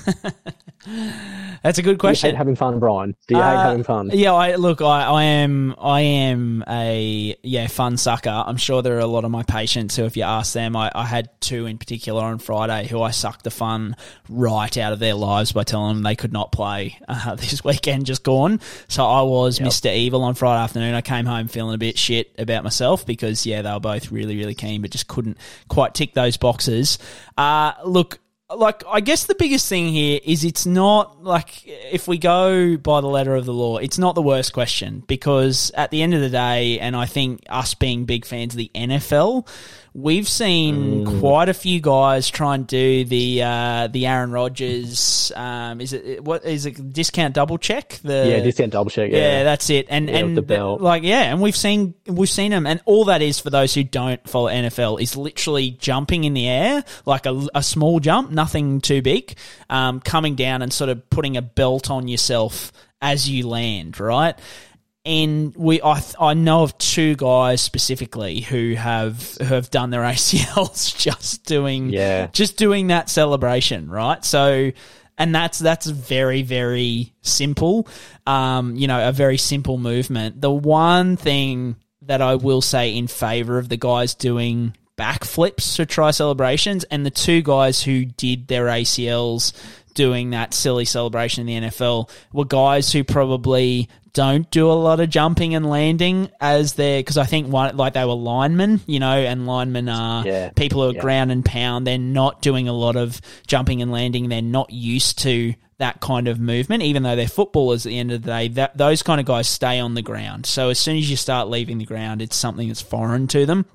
That's a good Do you question. hate having fun, Brian? Do you Uh, hate having fun? Yeah, I look, I, I am, I am a yeah fun sucker. I'm sure there are a lot of my patients who, if you ask them, I, I had two in particular on Friday who I sucked the fun right out of their lives by telling them they could not play uh, this weekend just gone. So I was Yep. Mister Evil on Friday afternoon. I came home feeling a bit shit about myself because yeah, they were both really, really keen, but just couldn't quite tick those boxes. Uh, look. Like, I guess the biggest thing here is it's not, like, if we go by the letter of the law, it's not the worst question, because at the end of the day, and I think us being big fans of the N F L, we've seen Mm. quite a few guys try and do the uh, the Aaron Rodgers, um, is it, what is it, discount double check? The, Yeah, discount double check. Yeah, yeah, that's it. And Yeah, with and the belt. like yeah, and we've seen we've seen them, and all that is for those who don't follow N F L is literally jumping in the air, like a, a small jump, nothing too big, um, coming down and sort of putting a belt on yourself as you land, right? And we, I, I know of two guys specifically who have who have done their A C Ls just doing, Yeah. just doing that celebration, right? So, and that's that's very very simple, um, you know, a very simple movement. The one thing that I will say in favor of the guys doing backflips to try celebrations, and the two guys who did their A C Ls doing that silly celebration in the N F L were guys who probably don't do a lot of jumping and landing as their, because I think one, like they were linemen, you know, and linemen are Yeah. people who are Yeah. ground and pound. They're not doing a lot of jumping and landing. They're not used to that kind of movement, even though they're footballers at the end of the day. That, those kind of guys stay on the ground. So as soon as you start leaving the ground, it's something that's foreign to them.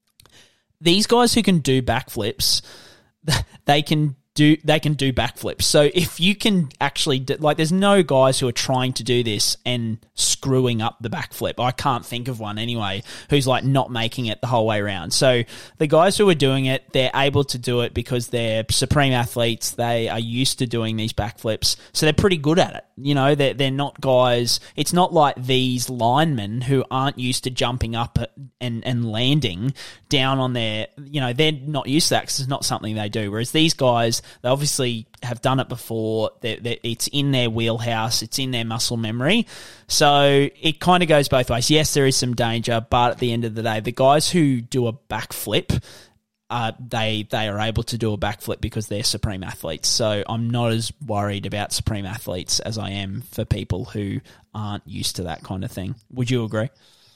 These guys who can do backflips, they can do they can do backflips. So if you can actually do, like, there's no guys who are trying to do this and screwing up the backflip. I can't think of one anyway who's like not making it the whole way around. So the guys who are doing it, they're able to do it because they're supreme athletes. They are used to doing these backflips, so they're pretty good at it. You know, they're they're not guys. It's not like these linemen who aren't used to jumping up and and landing down on their. You know, they're not used to that because it's not something they do. Whereas these guys, they obviously have done it before. They're, they're, it's in their wheelhouse. It's in their muscle memory. So it kind of goes both ways. Yes, there is some danger, but at the end of the day, the guys who do a backflip, uh, they they are able to do a backflip because they're supreme athletes. So I'm not as worried about supreme athletes as I am for people who aren't used to that kind of thing. Would you agree?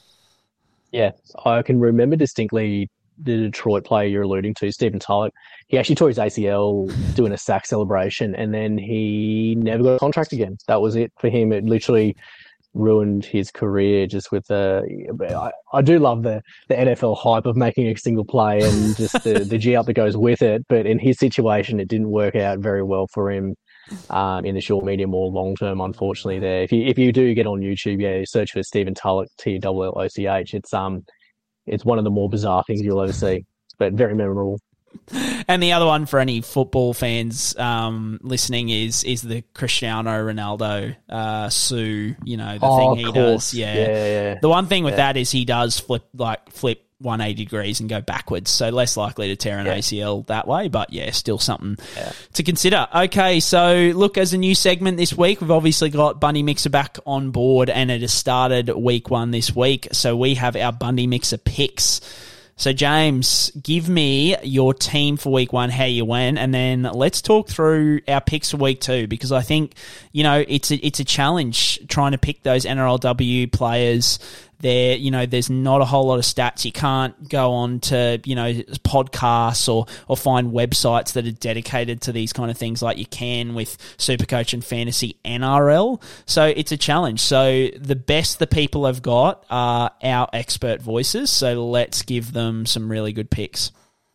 Yeah, I can remember distinctly the Detroit player you're alluding to, Stephen Tulloch. He actually tore his A C L doing a sack celebration, and then he never got a contract again. That was it for him. It literally ruined his career just with the... I, I do love the, the N F L hype of making a single play and just the, the G up that goes with it, but in his situation, it didn't work out very well for him. um, in the short, medium, or long term. Unfortunately, there. If you if you do get on YouTube, yeah, search for Stephen Tulloch, T L L O C H. It's um, it's one of the more bizarre things you'll ever see, but very memorable. And the other one for any football fans um, listening is is the Cristiano Ronaldo uh, Sue. You know the oh, thing he course. does. Yeah. Yeah, yeah. The one thing with yeah. that is he does flip like flip one hundred eighty degrees and go backwards, so less likely to tear an yeah. A C L that way. But yeah, still something yeah. to consider. Okay, so look, as a new segment this week, we've obviously got Bundy Mixer back on board, and it has started week one this week. So we have our Bundy Mixer picks. So, James, give me your team for week one, how you went, and then let's talk through our picks for week two, because I think, you know, it's a, it's a challenge trying to pick those N R L W players. There, you know, there's not a whole lot of stats. You can't go on to, you know, podcasts or, or find websites that are dedicated to these kind of things like you can with Supercoach and Fantasy N R L. So it's a challenge. So the best the people have got are our expert voices. So let's give them some really good picks.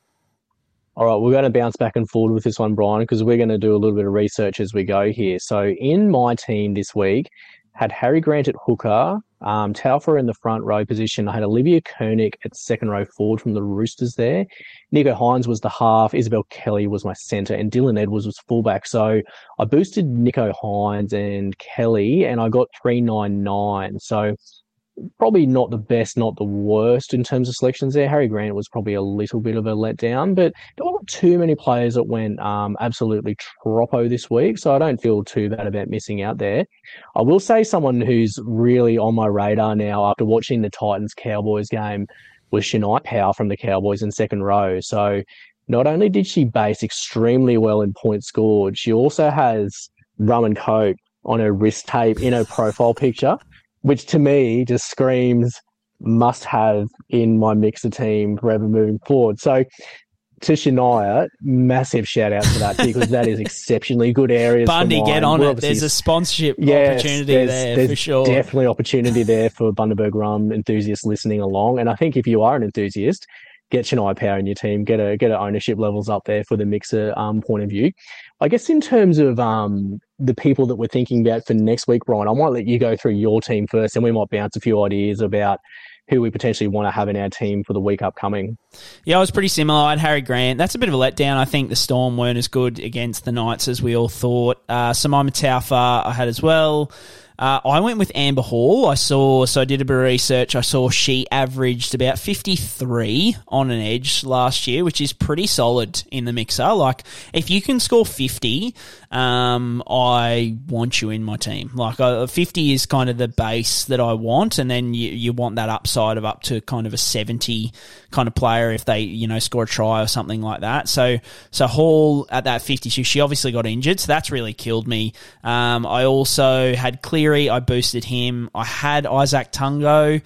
All right, we're going to bounce back and forward with this one, Brian, because we're going to do a little bit of research as we go here. So in my team this week, had Harry Grant at hooker, um, Taufa in the front row position. I had Olivia Koenig at second row forward from the Roosters there. Nico Hines was the half. Isabel Kelly was my centre, and Dylan Edwards was fullback. So I boosted Nico Hines and Kelly, and I got three ninety-nine. So probably not the best, not the worst in terms of selections there. Harry Grant was probably a little bit of a letdown, but there weren't too many players that went um, absolutely troppo this week, so I don't feel too bad about missing out there. I will say someone who's really on my radar now after watching the Titans-Cowboys game was Shania Powell from the Cowboys in second row. So not only did she base extremely well in points scored, she also has rum and coke on her wrist tape in her profile picture, which to me just screams must have in my mixer team forever moving forward. So to Shania, massive shout out to that, because that is exceptionally good areas. Bundy, for get mine. on We're it. There's a sponsorship yes, opportunity there's, there there's for sure. Definitely opportunity there for Bundaberg Rum enthusiasts listening along. And I think if you are an enthusiast, get Shania Power in your team, get a get a ownership levels up there for the mixer um, point of view. I guess in terms of um, the people that we're thinking about for next week, Brian, I might let you go through your team first, and we might bounce a few ideas about who we potentially want to have in our team for the week upcoming. Yeah, I was pretty similar. I had Harry Grant. That's a bit of a letdown. I think the Storm weren't as good against the Knights as we all thought. Uh, Simona Taufa I had as well. Uh, I went with Amber Hall. I saw, so I did a bit of research. I saw she averaged about fifty-three on an edge last year, which is pretty solid in the mixer. Like, if you can score fifty, um, I want you in my team. Like, uh, fifty is kind of the base that I want, and then you, you want that upside of up to kind of a seventy kind of player if they, you know, score a try or something like that. So, so Hall at that fifty, she obviously got injured, so that's really killed me. Um, I also had Cleary. I boosted him. I had Isaac Tungo.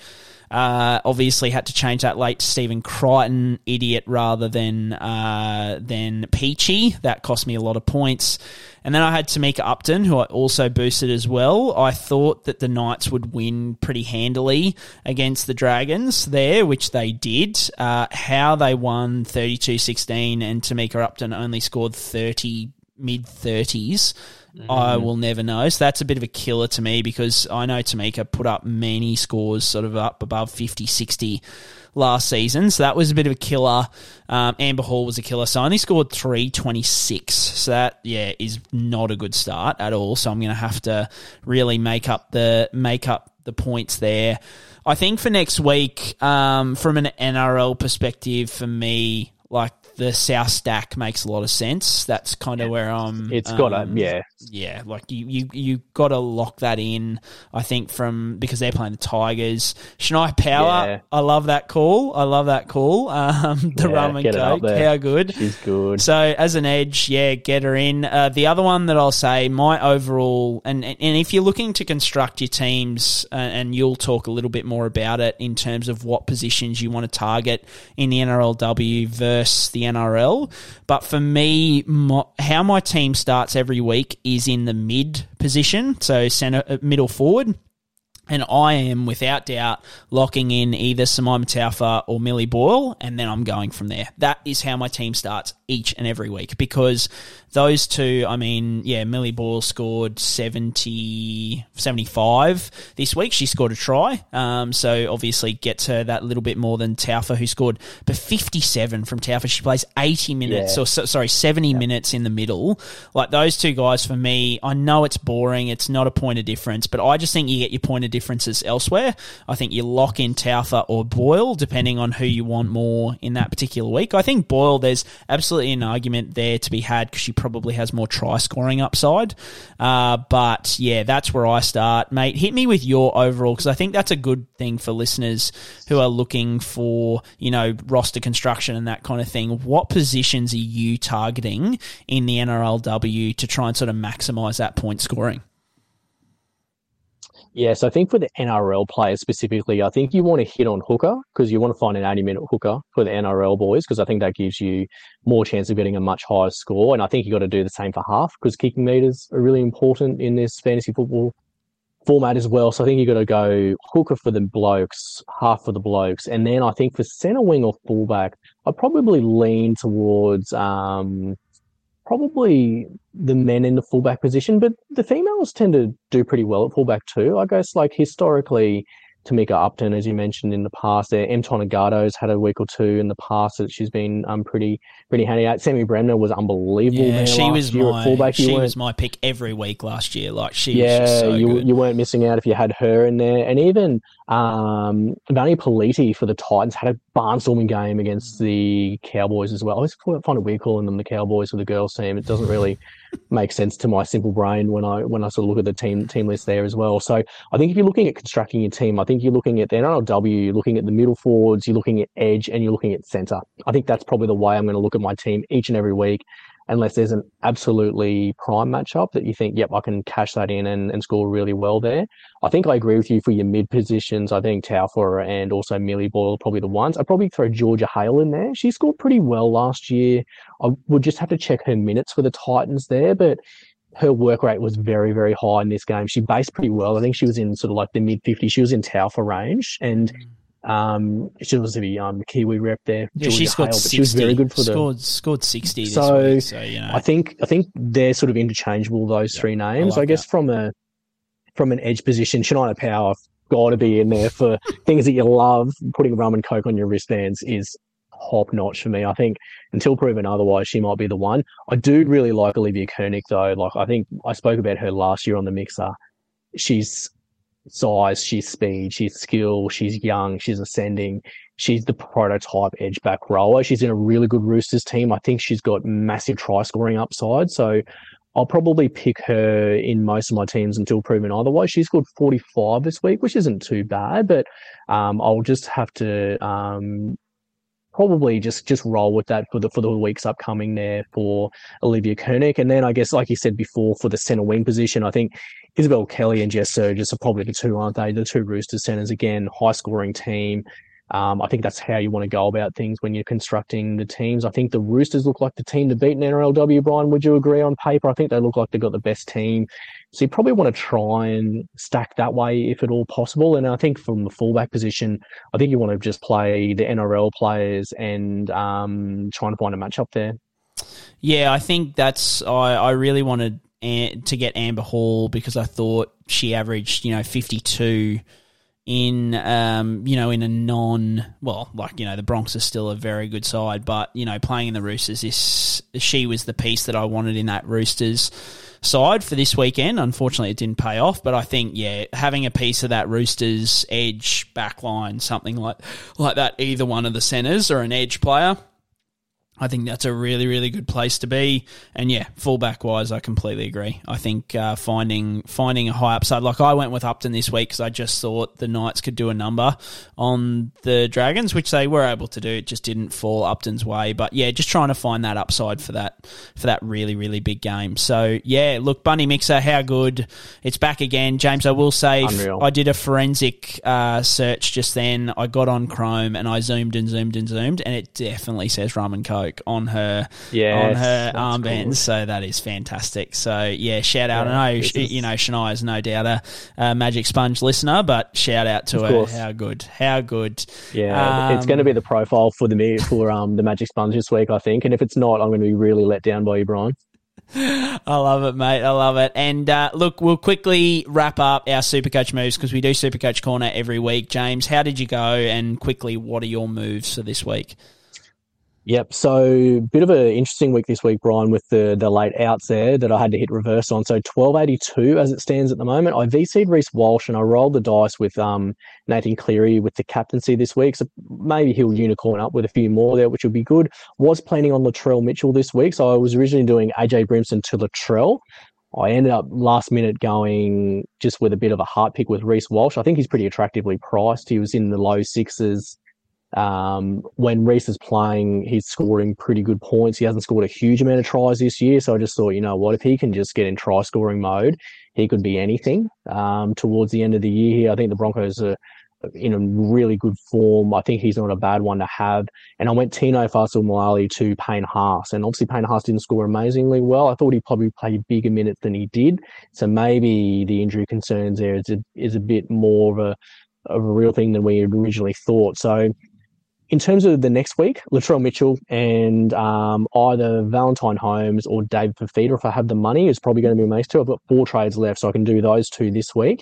Uh, obviously had to change that late to Stephen Crichton, idiot rather than uh, than Peachy. That cost me a lot of points. And then I had Tamika Upton, who I also boosted as well. I thought that the Knights would win pretty handily against the Dragons there, which they did. Uh, how they won thirty-two sixteen and Tamika Upton only scored thirty, mid-thirties, Mm-hmm. I will never know. So that's a bit of a killer to me, because I know Tamika put up many scores sort of up above fifty, sixty last season. So that was a bit of a killer. Um, Amber Hall was a killer. So I only scored three twenty-six. So that, yeah, is not a good start at all. So I'm going to have to really make up the make up the points there. I think for next week, um, from an N R L perspective, for me, like, the South Stack makes a lot of sense. That's kind of where I'm... It's got um, to, yeah. Yeah, like you you, you got to lock that in, I think, from because they're playing the Tigers. Shania Power, Yeah. I love that call. I love that call. Um, the Yeah, rum and get it up coke, there. how good. She's good. So as an edge, yeah, get her in. Uh, the other one that I'll say, my overall, and and if you're looking to construct your teams, uh, and you'll talk a little bit more about it in terms of what positions you want to target in the N R L W versus the N R L. But for me, my, how my team starts every week is in the mid position, so center, middle forward. And I am, without doubt, locking in either Samaima Taufa or Millie Boyle, and then I'm going from there. That is how my team starts each and every week, because those two, I mean, yeah, Millie Boyle scored seventy, seventy-five this week. She scored a try, um, so obviously gets her that little bit more than Taufa, who scored but fifty-seven from Taufa. She plays eighty minutes, yeah. or so, sorry, seventy yeah. minutes in the middle. Like, those two guys, for me, I know it's boring, it's not a point of difference, but I just think you get your point of differences elsewhere. I think you lock in Taufa or Boyle, depending on who you want more in that particular week. I think Boyle, there's absolutely an argument there to be had because she probably has more try-scoring upside. Uh, but, yeah, that's where I start. Mate, hit me with your overall, because I think that's a good thing for listeners who are looking for, you know, roster construction and that kind of thing. What positions are you targeting in the N R L W to try and sort of maximise that point scoring? Yeah, so I think for the N R L players specifically, I think you want to hit on hooker, because you want to find an eighty-minute hooker for the N R L boys, because I think that gives you more chance of getting a much higher score. And I think you got to do the same for half, because kicking meters are really important in this fantasy football format as well. So I think you got to go hooker for the blokes, half for the blokes. And then I think for centre wing or fullback, I'd probably lean towards... Um, Probably the men in the fullback position, but the females tend to do pretty well at fullback too. I guess, like, historically, Tamika Upton, as you mentioned in the past, there, M. Tonegato's had a week or two in the past that she's been um pretty pretty handy at. Sammy Bremner was unbelievable. Yeah, man, she last was year my at fullback. she you was my pick every week last year. Like, she yeah, was just so you good. you weren't missing out if you had her in there, and even um Vani Politi for the Titans had a barnstorming game against the Cowboys as well. I always find it weird calling them the Cowboys for the girls team. It doesn't really make sense to my simple brain when I when I sort of look at the team team list there as well. So I think if you're looking at constructing your team, I think you're looking at the N R L W, you're looking at the middle forwards, you're looking at edge, and you're looking at centre. I think that's probably the way I'm going to look at my team each and every week, unless there's an absolutely prime matchup that you think, yep, I can cash that in and, and score really well there. I think I agree with you for your mid positions. I think Taufa and also Millie Boyle are probably the ones. I'd probably throw Georgia Hale in there. She scored pretty well last year. I would just have to check her minutes for the Titans there, but her work rate was very, very high in this game. She based pretty well. I think she was in sort of like the mid fifties. She was in Taufa range, and Um, she was the um, Kiwi rep there. Yeah, she scored Hale, sixty. She was very good for scored, the scored sixty this so, week. So, you know. I think I think they're sort of interchangeable, those yeah, three names. I, like I guess that. from a from an edge position, Shania Power got to be in there for things that you love. Putting rum and coke on your wristbands is top notch for me. I think until proven otherwise, she might be the one. I do really like Olivia Koenig though. Like, I think I spoke about her last year on the Mixer. She's size, she's speed, she's skill, she's young, she's ascending. She's the prototype edge back rower. She's in a really good Roosters team. I think she's got massive try scoring upside. So I'll probably pick her in most of my teams until proven otherwise. She scored forty-five this week, which isn't too bad, but um, I'll just have to um, probably just, just roll with that for the for the weeks upcoming there for Olivia Koenig. And then I guess, like you said before, for the centre wing position, I think Isabel Kelly and Jess Surgis are probably the two, aren't they? The two Roosters centres. Again, high-scoring team. Um, I think that's how you want to go about things when you're constructing the teams. I think the Roosters look like the team to beat in N R L W, Brian. Would you agree on paper? I think they look like they've got the best team. So you probably want to try and stack that way if at all possible. And I think from the fullback position, I think you want to just play the N R L players and um, trying to find a matchup there. Yeah, I think that's... I, I really wanted to get Amber Hall because I thought she averaged, you know, fifty-two in, um, you know, in a non, well, like, you know, the Bronx is still a very good side, but, you know, playing in the Roosters, this, she was the piece that I wanted in that Roosters side for this weekend. Unfortunately, it didn't pay off, but I think, yeah, having a piece of that Roosters edge backline, something like, like that, either one of the centres or an edge player, I think that's a really, really good place to be. And yeah, fullback wise, I completely agree. I think uh, finding finding a high upside, like I went with Upton this week because I just thought the Knights could do a number on the Dragons, which they were able to do. It just didn't fall Upton's way. But yeah, just trying to find that upside for that for that really, really big game. So yeah, look, Bunny Mixer, how good. It's back again. James, I will say, Unreal. I did a forensic uh, search just then. I got on Chrome and I zoomed and zoomed and zoomed, and it definitely says rum and coke. bespoke on her Yes, on her that's armband. cool. So that is fantastic. So yeah, shout out. Yeah, I know this is- you know Shania's no doubt a, a Magic Sponge listener, but shout out to Of her. course. How good, how good. Yeah, it's Um, going to be the profile for the for um the Magic Sponge this week, I think. And if it's not, I'm going to be really let down by you, Brian. I love it, mate. I love it. And uh, look, we'll quickly wrap up our Supercoach moves because we do Supercoach Corner every week. James, how did you go? And quickly, what are your moves for this week? Yep. So, bit of an interesting week this week, Brian, with the the late outs there that I had to hit reverse on. So, twelve eighty-two as it stands at the moment. I V C'd Reece Walsh and I rolled the dice with um Nathan Cleary with the captaincy this week. So, maybe he'll unicorn up with a few more there, which will be good. Was planning on Latrell Mitchell this week. So, I was originally doing A J Brimson to Latrell. I ended up last minute going just with a bit of a heart pick with Reece Walsh. I think he's pretty attractively priced. He was in the low sixes. Um, when Reece is playing, he's scoring pretty good points. He hasn't scored a huge amount of tries this year, so I just thought, you know what, if he can just get in try scoring mode, he could be anything. Um, towards the end of the year here, I think the Broncos are in a really good form. I think he's not a bad one to have. And I went Tino Fa'asuamaleaui to Payne Haas, and obviously Payne Haas didn't score amazingly well. I thought he'd probably play bigger minutes than he did, so maybe the injury concerns there is a, is a bit more of a of a real thing than we had originally thought. So, in terms of the next week, Latrell Mitchell and um, either Valentine Holmes or David Fafita, if I have the money, is probably going to be my next two. I've got four trades left, so I can do those two this week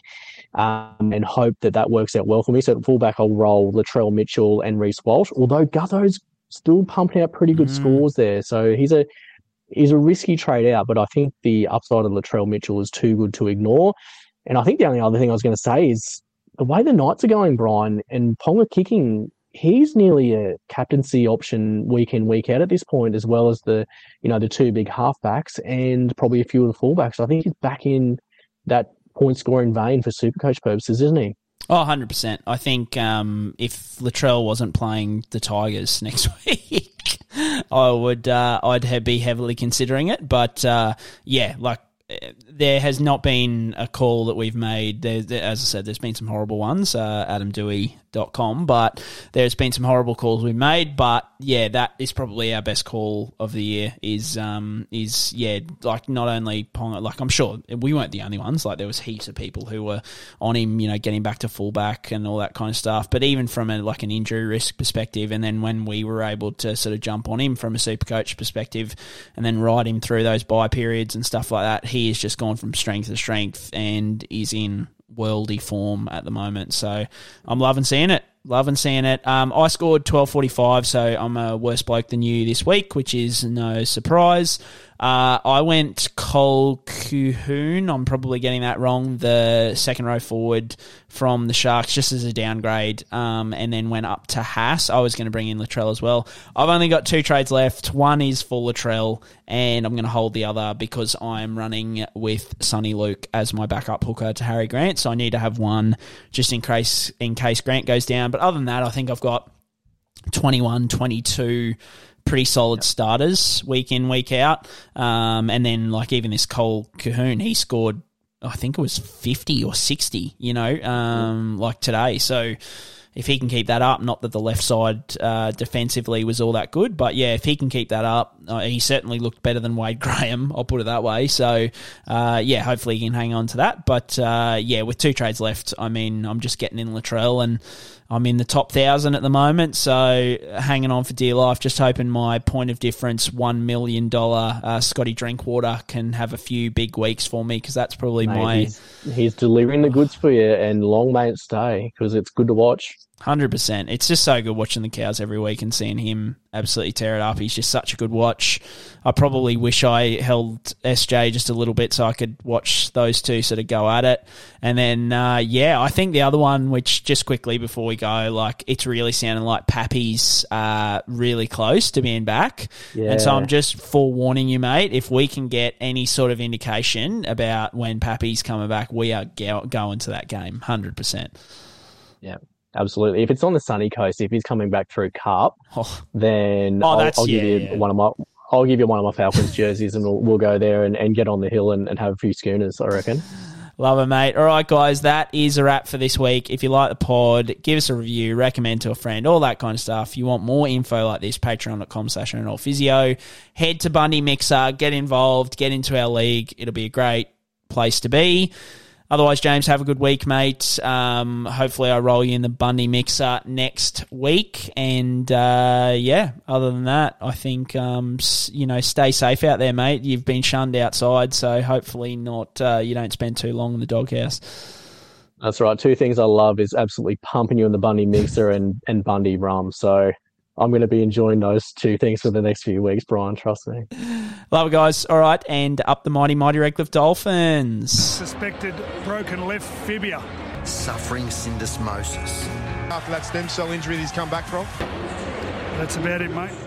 um, and hope that that works out well for me. So at fullback, I'll roll Latrell Mitchell and Reece Walsh, although Gutho's still pumping out pretty good mm. scores there. So he's a he's a risky trade out, but I think the upside of Latrell Mitchell is too good to ignore. And I think the only other thing I was going to say is the way the Knights are going, Brian, and Ponga kicking, he's nearly a captaincy option week in, week out at this point, as well as the, you know, the two big halfbacks and probably a few of the fullbacks. I think he's back in that point scoring vein for Supercoach purposes, isn't he? Oh, one hundred percent. I think um, if Latrell wasn't playing the Tigers next week, I would, uh, I'd be heavily considering it. But uh, yeah, like, there has not been a call that we've made. There, there, as I said, there's been some horrible ones, uh, adam dewey dot com, but there's been some horrible calls we've made. But yeah, that is probably our best call of the year. Is um is yeah, like not only Ponga, like I'm sure we weren't the only ones. Like there was heaps of people who were on him, you know, getting back to fullback and all that kind of stuff. But even from a like an injury risk perspective, and then when we were able to sort of jump on him from a Supercoach perspective, and then ride him through those bye periods and stuff like that, he has just gone from strength to strength and is in worldy form at the moment. So I'm loving seeing it. Loving seeing it. Um, I scored twelve forty-five, so I'm a worse bloke than you this week, which is no surprise. Uh, I went Cole Kuhun. I'm probably getting that wrong. The second row forward from the Sharks, just as a downgrade, um, and then went up to Haas. I was going to bring in Latrell as well. I've only got two trades left. One is for Latrell, and I'm going to hold the other because I'm running with Sonny Luke as my backup hooker to Harry Grant. So I need to have one just in case in case Grant goes down. But other than that, I think I've got twenty-one, twenty-two pretty solid starters week in, week out. Um, and then like even this Cole Cahoon, he scored, I think it was fifty or sixty, you know, um, like today. So if he can keep that up, not that the left side uh, defensively was all that good, but yeah, if he can keep that up, uh, he certainly looked better than Wade Graham, I'll put it that way. So uh, yeah, hopefully he can hang on to that. But uh, yeah, with two trades left, I mean, I'm just getting in Latrell and I'm in the top thousand at the moment, so hanging on for dear life, just hoping my point of difference one million dollars uh, Scotty Drinkwater can have a few big weeks for me, because that's probably Mate, my... He's, he's delivering the goods for you, and long may it stay, because it's good to watch. one hundred percent. It's just so good watching the Cows every week and seeing him absolutely tear it up. He's just such a good watch. I probably wish I held S J just a little bit so I could watch those two sort of go at it. And then, uh, yeah, I think the other one, which just quickly before we go, like it's really sounding like Pappy's uh, really close to being back. Yeah. And so I'm just forewarning you, mate, if we can get any sort of indication about when Pappy's coming back, we are go- going to that game, one hundred percent. Yeah. Absolutely. If it's on the sunny coast, if he's coming back through Carp, oh. then oh, I'll, that's, I'll give yeah, you yeah. one of my I'll give you one of my Falcons jerseys, and we'll, we'll go there and, and get on the hill and, and have a few schooners, I reckon. Love it, mate. All right, guys, that is a wrap for this week. If you like the pod, give us a review, recommend to a friend, all that kind of stuff. If you want more info like this, patreon.com slash physio. Head to Bundy Mixer, get involved, get into our league. It'll be a great place to be. Otherwise, James, have a good week, mate. Um, hopefully I roll you in the Bundy Mixer next week. And, uh, yeah, other than that, I think, um, you know, stay safe out there, mate. You've been shunned outside, so hopefully not. Uh, you don't spend too long in the doghouse. That's right. Two things I love is absolutely pumping you in the Bundy Mixer and, and Bundy rum. So I'm going to be enjoying those two things for the next few weeks, Brian. Trust me. Love it, guys. All right, and up the mighty, mighty Redcliffe Dolphins. Suspected broken left fibula. Suffering syndesmosis. After that stem cell injury that he's come back from. That's about it, mate.